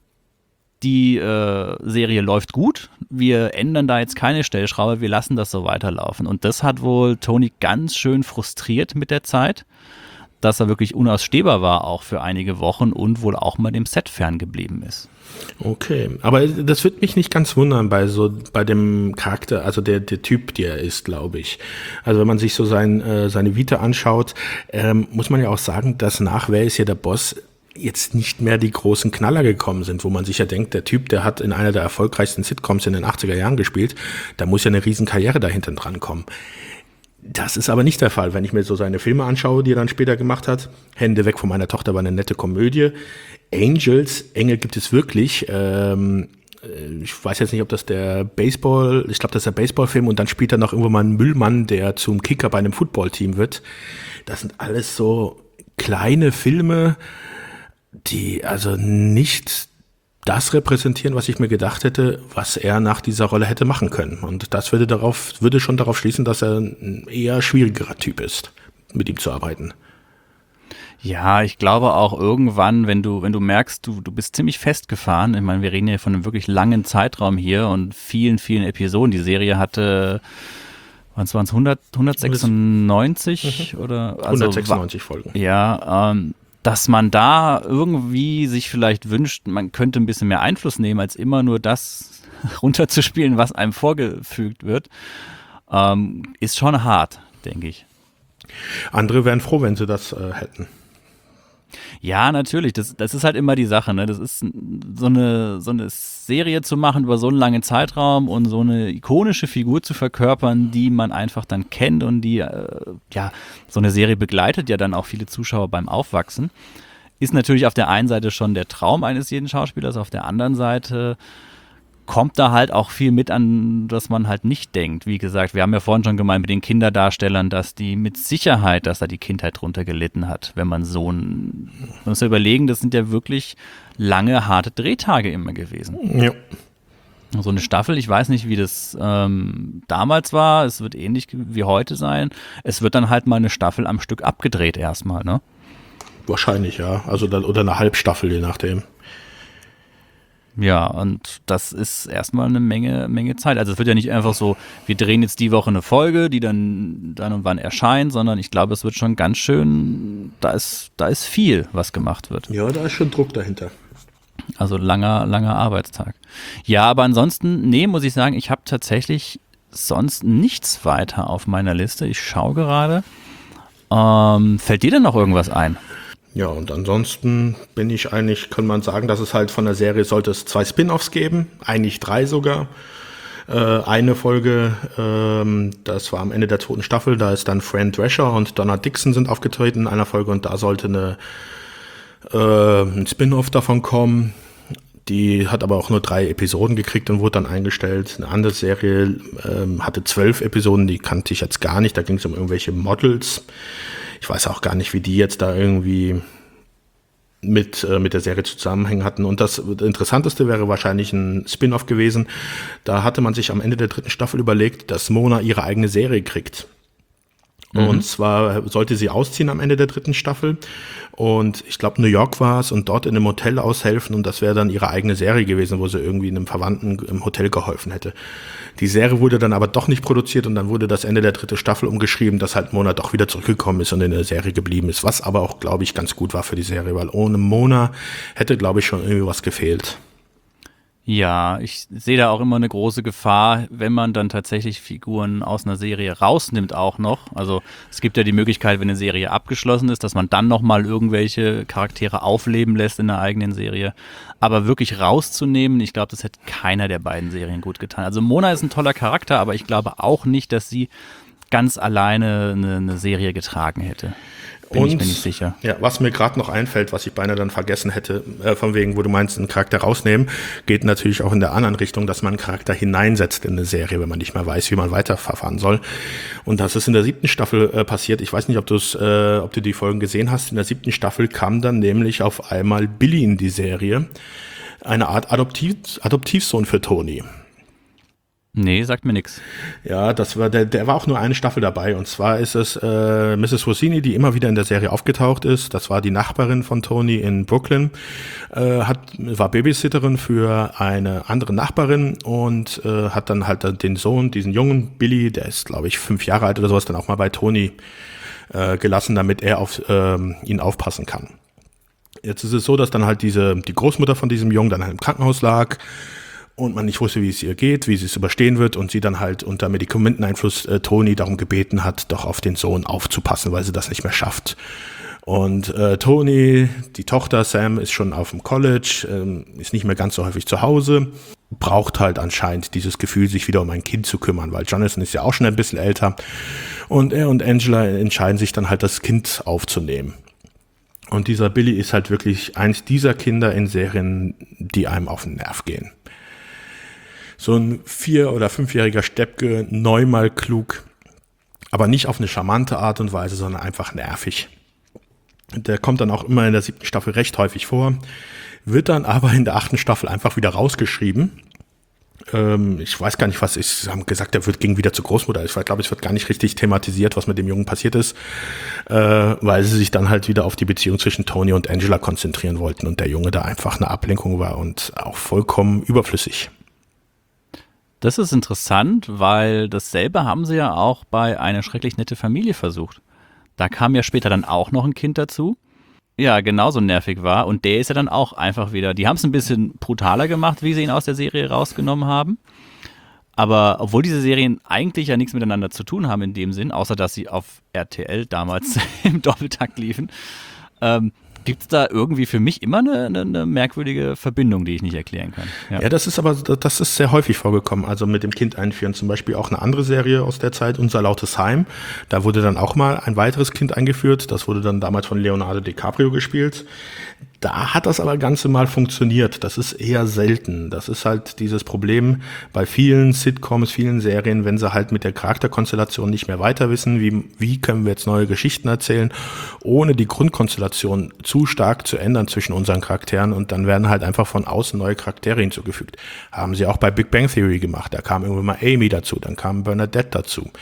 die äh, Serie läuft gut, wir ändern da jetzt keine Stellschraube, wir lassen das so weiterlaufen. Und das hat wohl Tony ganz schön frustriert mit der Zeit, dass er wirklich unausstehbar war, auch für einige Wochen und wohl auch mal dem Set ferngeblieben ist. Okay, aber das wird mich nicht ganz wundern bei so bei dem Charakter, also der der Typ, der er ist, glaube ich. Also wenn man sich so sein äh, seine Vita anschaut, ähm, muss man ja auch sagen, dass nach Wer ist hier der Boss jetzt nicht mehr die großen Knaller gekommen sind, wo man sich ja denkt, der Typ, der hat in einer der erfolgreichsten Sitcoms in den achtziger Jahren gespielt, da muss ja eine riesen Karriere dahinter dran kommen. Das ist aber nicht der Fall, wenn ich mir so seine Filme anschaue, die er dann später gemacht hat. Hände weg von meiner Tochter war eine nette Komödie. Angels, Engel gibt es wirklich. Ähm, ich weiß jetzt nicht, ob das der Baseball, ich glaube, das ist der Baseballfilm und dann spielt er noch irgendwo mal einen Müllmann, der zum Kicker bei einem Footballteam wird. Das sind alles so kleine Filme, die also nicht das repräsentieren, was ich mir gedacht hätte, was er nach dieser Rolle hätte machen können. Und das würde darauf, würde schon darauf schließen, dass er ein eher schwierigerer Typ ist, mit ihm zu arbeiten. Ja, ich glaube auch irgendwann, wenn du, wenn du merkst, du, du bist ziemlich festgefahren. Ich meine, wir reden ja von einem wirklich langen Zeitraum hier und vielen, vielen Episoden. Die Serie hatte, was waren es, hundert, hundertsechsundneunzig mhm. oder? Also, hundertsechsundneunzig Folgen. Ja, ähm, dass man da irgendwie sich vielleicht wünscht, man könnte ein bisschen mehr Einfluss nehmen, als immer nur das runterzuspielen, was einem vorgefügt wird, ähm, ist schon hart, denke ich. Andere wären froh, wenn sie das äh, hätten. Ja, natürlich. Das, das ist halt immer die Sache, ne? Das ist so eine, so eine Serie zu machen über so einen langen Zeitraum und so eine ikonische Figur zu verkörpern, die man einfach dann kennt und die, äh, ja, so eine Serie begleitet ja dann auch viele Zuschauer beim Aufwachsen. Ist natürlich auf der einen Seite schon der Traum eines jeden Schauspielers, auf der anderen Seite kommt da halt auch viel mit an, dass man halt nicht denkt. Wie gesagt, wir haben ja vorhin schon gemeint mit den Kinderdarstellern, dass die mit Sicherheit, dass da die Kindheit drunter gelitten hat, wenn man so ein, man muss ja überlegen, das sind ja wirklich lange, harte Drehtage immer gewesen. Ja. So eine Staffel, ich weiß nicht, wie das ähm, damals war, es wird ähnlich wie heute sein. Es wird dann halt mal eine Staffel am Stück abgedreht erstmal, ne? Wahrscheinlich, ja. Also dann, oder eine Halbstaffel, je nachdem. Ja, und das ist erstmal eine Menge, Menge Zeit. Also es wird ja nicht einfach so, wir drehen jetzt die Woche eine Folge, die dann, dann und wann erscheint, sondern ich glaube, es wird schon ganz schön, da ist, da ist viel, was gemacht wird. Ja, da ist schon Druck dahinter. Also langer, langer Arbeitstag. Ja, aber ansonsten, nee, muss ich sagen, ich habe tatsächlich sonst nichts weiter auf meiner Liste. Ich schaue gerade. Ähm, fällt dir denn noch irgendwas ein? Ja, und ansonsten bin ich eigentlich, kann man sagen, dass es halt von der Serie sollte es zwei Spin-Offs geben, eigentlich drei sogar. Äh, eine Folge, ähm, das war am Ende der zweiten Staffel, da ist dann Fran Drescher und Donna Dixon sind aufgetreten in einer Folge und da sollte eine, äh, ein Spin-Off davon kommen. Die hat aber auch nur drei Episoden gekriegt und wurde dann eingestellt. Eine andere Serie ähm, hatte zwölf Episoden, die kannte ich jetzt gar nicht, da ging es um irgendwelche Models. Ich weiß auch gar nicht, wie die jetzt da irgendwie mit, äh, mit der Serie zusammenhängen hatten. Und das Interessanteste wäre wahrscheinlich ein Spin-Off gewesen. Da hatte man sich am Ende der dritten Staffel überlegt, dass Mona ihre eigene Serie kriegt. Mhm. Und zwar sollte sie ausziehen am Ende der dritten Staffel. Und ich glaube, New York war es und dort in einem Hotel aushelfen. Und das wäre dann ihre eigene Serie gewesen, wo sie irgendwie einem Verwandten im Hotel geholfen hätte. Die Serie wurde dann aber doch nicht produziert und dann wurde das Ende der dritten Staffel umgeschrieben, dass halt Mona doch wieder zurückgekommen ist und in der Serie geblieben ist. Was aber auch, glaube ich, ganz gut war für die Serie, weil ohne Mona hätte, glaube ich, schon irgendwie was gefehlt. Ja, ich sehe da auch immer eine große Gefahr, wenn man dann tatsächlich Figuren aus einer Serie rausnimmt auch noch. Also es gibt ja die Möglichkeit, wenn eine Serie abgeschlossen ist, dass man dann nochmal irgendwelche Charaktere aufleben lässt in der eigenen Serie. Aber wirklich rauszunehmen, ich glaube, das hätte keiner der beiden Serien gut getan. Also Mona ist ein toller Charakter, aber ich glaube auch nicht, dass sie ganz alleine eine, eine Serie getragen hätte. Bin und, ich mir nicht sicher. Ja, was mir gerade noch einfällt, was ich beinahe dann vergessen hätte, äh, von wegen, wo du meinst, einen Charakter rausnehmen, geht natürlich auch in der anderen Richtung, dass man einen Charakter hineinsetzt in eine Serie, wenn man nicht mehr weiß, wie man weiterverfahren soll. Und das ist in der siebten Staffel äh, passiert. Ich weiß nicht, ob, du's, äh, ob du die Folgen gesehen hast. In der siebten Staffel kam dann nämlich auf einmal Billy in die Serie. Eine Art Adoptiv, Adoptivsohn für Tony. Nee, sagt mir nix. Ja, das war der, der war auch nur eine Staffel dabei. Und zwar ist es äh, Misses Rossini, die immer wieder in der Serie aufgetaucht ist. Das war die Nachbarin von Tony in Brooklyn. Äh, hat, war Babysitterin für eine andere Nachbarin und äh, hat dann halt den Sohn, diesen jungen Billy, der ist, glaube ich, fünf Jahre alt oder sowas, dann auch mal bei Tony äh, gelassen, damit er auf äh, ihn aufpassen kann. Jetzt ist es so, dass dann halt diese die Großmutter von diesem Jungen dann halt im Krankenhaus lag. Und man nicht wusste, wie es ihr geht, wie sie es überstehen wird und sie dann halt unter Medikamenteneinfluss äh, Tony darum gebeten hat, doch auf den Sohn aufzupassen, weil sie das nicht mehr schafft. Und äh, Tony, die Tochter Sam, ist schon auf dem College, ähm, ist nicht mehr ganz so häufig zu Hause, braucht halt anscheinend dieses Gefühl, sich wieder um ein Kind zu kümmern, weil Jonathan ist ja auch schon ein bisschen älter und er und Angela entscheiden sich dann halt, das Kind aufzunehmen. Und dieser Billy ist halt wirklich eins dieser Kinder in Serien, die einem auf den Nerv gehen. So ein vier- oder fünfjähriger Steppke, neunmal klug, aber nicht auf eine charmante Art und Weise, sondern einfach nervig. Der kommt dann auch immer in der siebten Staffel recht häufig vor, wird dann aber in der achten Staffel einfach wieder rausgeschrieben. Ähm, ich weiß gar nicht, was ist. Sie haben gesagt, er wird ging wieder zur Großmutter. Ich glaube, es wird gar nicht richtig thematisiert, was mit dem Jungen passiert ist, äh, weil sie sich dann halt wieder auf die Beziehung zwischen Tony und Angela konzentrieren wollten und der Junge da einfach eine Ablenkung war und auch vollkommen überflüssig. Das ist interessant, weil dasselbe haben sie ja auch bei Eine schrecklich nette Familie versucht. Da kam ja später dann auch noch ein Kind dazu. Ja, genauso nervig war. Und der ist ja dann auch einfach wieder, die haben es ein bisschen brutaler gemacht, wie sie ihn aus der Serie rausgenommen haben. Aber obwohl diese Serien eigentlich ja nichts miteinander zu tun haben in dem Sinn, außer dass sie auf R T L damals im Doppeltakt liefen, ähm, gibt es da irgendwie für mich immer eine, eine, eine merkwürdige Verbindung, die ich nicht erklären kann. Ja. ja, das ist aber, das ist sehr häufig vorgekommen. Also mit dem Kind einführen, zum Beispiel auch eine andere Serie aus der Zeit, Unser lautes Heim. Da wurde dann auch mal ein weiteres Kind eingeführt. Das wurde dann damals von Leonardo DiCaprio gespielt. Da hat das aber Ganze mal funktioniert. Das ist eher selten. Das ist halt dieses Problem bei vielen Sitcoms, vielen Serien, wenn sie halt mit der Charakterkonstellation nicht mehr weiter wissen, wie, wie können wir jetzt neue Geschichten erzählen, ohne die Grundkonstellation zu stark zu ändern zwischen unseren Charakteren, und dann werden halt einfach von außen neue Charaktere hinzugefügt. Haben sie auch bei Big Bang Theory gemacht. Da kam irgendwann mal Amy dazu, dann kam Bernadette dazu.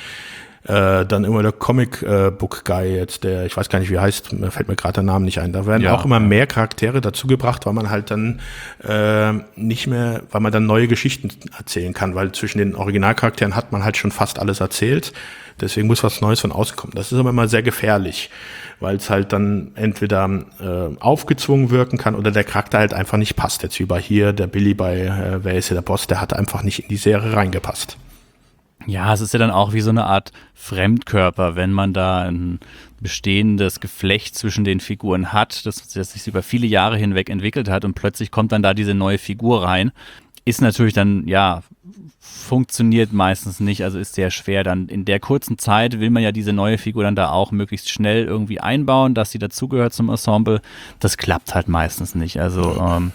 Äh, dann immer der Comic-Book-Guy jetzt, der, ich weiß gar nicht, wie er heißt, mir fällt mir gerade der Name nicht ein. Da werden ja auch immer mehr Charaktere dazugebracht, weil man halt dann äh, nicht mehr, weil man dann neue Geschichten erzählen kann, weil zwischen den Originalcharakteren hat man halt schon fast alles erzählt. Deswegen muss was Neues von außen kommen. Das ist aber immer sehr gefährlich, weil es halt dann entweder äh, aufgezwungen wirken kann oder der Charakter halt einfach nicht passt. Jetzt wie bei hier, der Billy bei äh, Wer ist hier der Boss, der hat einfach nicht in die Serie reingepasst. Ja, es ist ja dann auch wie so eine Art Fremdkörper, wenn man da ein bestehendes Geflecht zwischen den Figuren hat, das, das sich über viele Jahre hinweg entwickelt hat und plötzlich kommt dann da diese neue Figur rein. Ist natürlich dann, ja, funktioniert meistens nicht, also ist sehr schwer. Dann in der kurzen Zeit will man ja diese neue Figur dann da auch möglichst schnell irgendwie einbauen, dass sie dazugehört zum Ensemble. Das klappt halt meistens nicht, also ähm,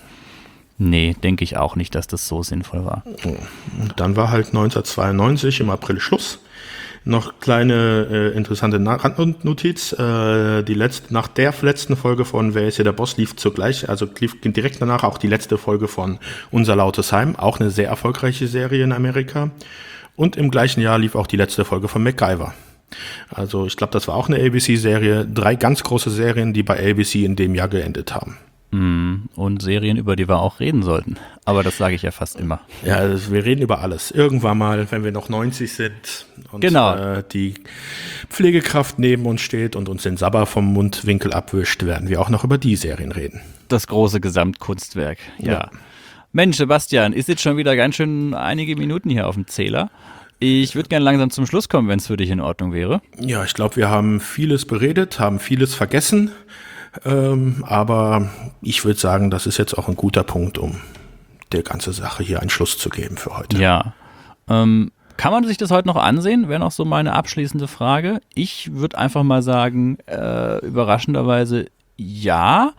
nee, denke ich auch nicht, dass das so sinnvoll war. Und dann war halt neunzehnhundertzweiundneunzig im April Schluss. Noch kleine äh, interessante Randnotiz. Äh, die letzte, nach der letzten Folge von Wer ist hier der Boss lief zugleich, also lief direkt danach auch die letzte Folge von Unser lautes Heim, auch eine sehr erfolgreiche Serie in Amerika. Und im gleichen Jahr lief auch die letzte Folge von MacGyver. Also ich glaube, das war auch eine A B C-Serie. Drei ganz große Serien, die bei A B C in dem Jahr geendet haben. Und Serien, über die wir auch reden sollten. Aber das sage ich ja fast immer. Ja, also wir reden über alles. Irgendwann mal, wenn wir noch neunzig sind und genau. äh, die Pflegekraft neben uns steht und uns den Sabber vom Mundwinkel abwischt, werden wir auch noch über die Serien reden. Das große Gesamtkunstwerk, ja. Ja. Mensch, Sebastian, ist jetzt schon wieder ganz schön einige Minuten hier auf dem Zähler. Ich würde gerne langsam zum Schluss kommen, wenn es für dich in Ordnung wäre. Ja, ich glaube, wir haben vieles beredet, haben vieles vergessen. Ähm, aber ich würde sagen, das ist jetzt auch ein guter Punkt, um der ganze Sache hier einen Schluss zu geben für heute. Ja. Ähm, kann man sich das heute noch ansehen? Wäre noch so meine abschließende Frage. Ich würde einfach mal sagen, äh, überraschenderweise ja.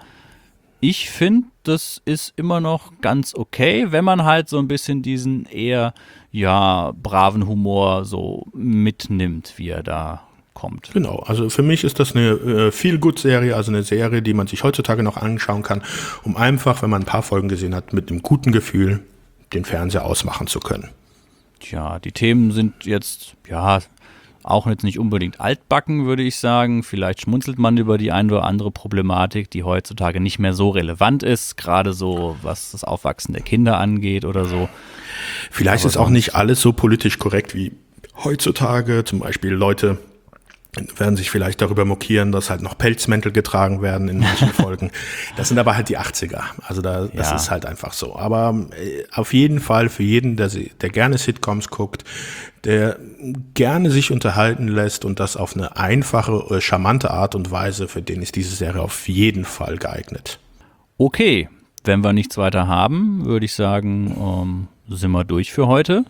Ich finde, das ist immer noch ganz okay, wenn man halt so ein bisschen diesen eher, ja, braven Humor so mitnimmt, wie er da kommt. Genau, also für mich ist das eine äh, Feel-Good-Serie, also eine Serie, die man sich heutzutage noch anschauen kann, um einfach, wenn man ein paar Folgen gesehen hat, mit einem guten Gefühl den Fernseher ausmachen zu können. Tja, die Themen sind jetzt, ja, auch jetzt nicht unbedingt altbacken, würde ich sagen. Vielleicht schmunzelt man über die ein oder andere Problematik, die heutzutage nicht mehr so relevant ist, gerade so, was das Aufwachsen der Kinder angeht oder so. Vielleicht Aber ist auch nicht alles so politisch korrekt wie heutzutage, zum Beispiel Leute werden sich vielleicht darüber mokieren, dass halt noch Pelzmäntel getragen werden in manchen Folgen. Das sind aber halt die achtziger. Also da, das Ja. ist halt einfach so. Aber äh, auf jeden Fall für jeden, der, sie- der gerne Sitcoms guckt, der gerne sich unterhalten lässt und das auf eine einfache, äh, charmante Art und Weise, für den ist diese Serie auf jeden Fall geeignet. Okay, wenn wir nichts weiter haben, würde ich sagen, ähm, sind wir durch für heute.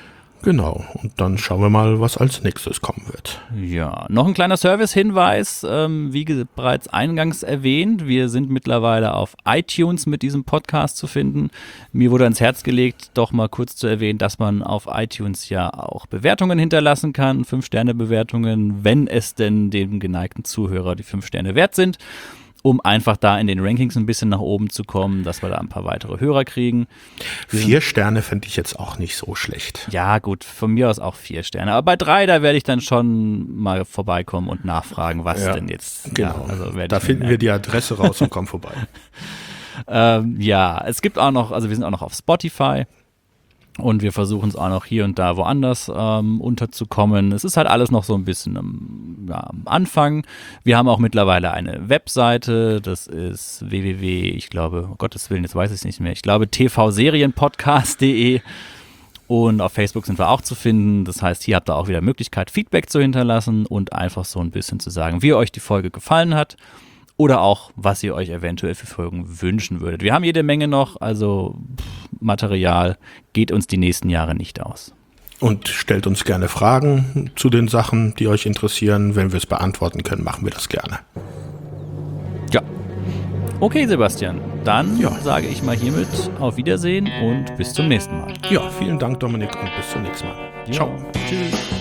Genau. Und dann schauen wir mal, was als nächstes kommen wird. Ja, noch ein kleiner Service-Hinweis, ähm, wie ge- bereits eingangs erwähnt, wir sind mittlerweile auf iTunes mit diesem Podcast zu finden. Mir wurde ans Herz gelegt, doch mal kurz zu erwähnen, dass man auf iTunes ja auch Bewertungen hinterlassen kann, Fünf-Sterne-Bewertungen, wenn es denn dem geneigten Zuhörer die fünf Sterne wert sind, um einfach da in den Rankings ein bisschen nach oben zu kommen, dass wir da ein paar weitere Hörer kriegen. Vier Sterne finde ich jetzt auch nicht so schlecht. Ja, gut, von mir aus auch vier Sterne. Aber bei drei, da werde ich dann schon mal vorbeikommen und nachfragen, was Ja, denn jetzt. Genau. Ja, also werde da ich finden mir wir die Adresse raus und kommen vorbei. Ähm, ja, es gibt auch noch, also wir sind auch noch auf Spotify und wir versuchen es auch noch hier und da woanders ähm, unterzukommen. Es ist halt alles noch so ein bisschen am, ja, am Anfang. Wir haben auch mittlerweile eine Webseite, das ist w w w, ich glaube, um Gottes Willen, jetzt weiß ich es nicht mehr, ich glaube t v serienpodcast punkt d e. Und auf Facebook sind wir auch zu finden. Das heißt, hier habt ihr auch wieder Möglichkeit, Feedback zu hinterlassen und einfach so ein bisschen zu sagen, wie euch die Folge gefallen hat. Oder auch, was ihr euch eventuell für Folgen wünschen würdet. Wir haben jede Menge noch, also pff, Material geht uns die nächsten Jahre nicht aus. Und stellt uns gerne Fragen zu den Sachen, die euch interessieren. Wenn wir es beantworten können, machen wir das gerne. Ja. Okay, Sebastian, dann Ja. sage ich mal hiermit auf Wiedersehen und bis zum nächsten Mal. Ja, vielen Dank, Dominik, und bis zum nächsten Mal. Ciao. Tschüss.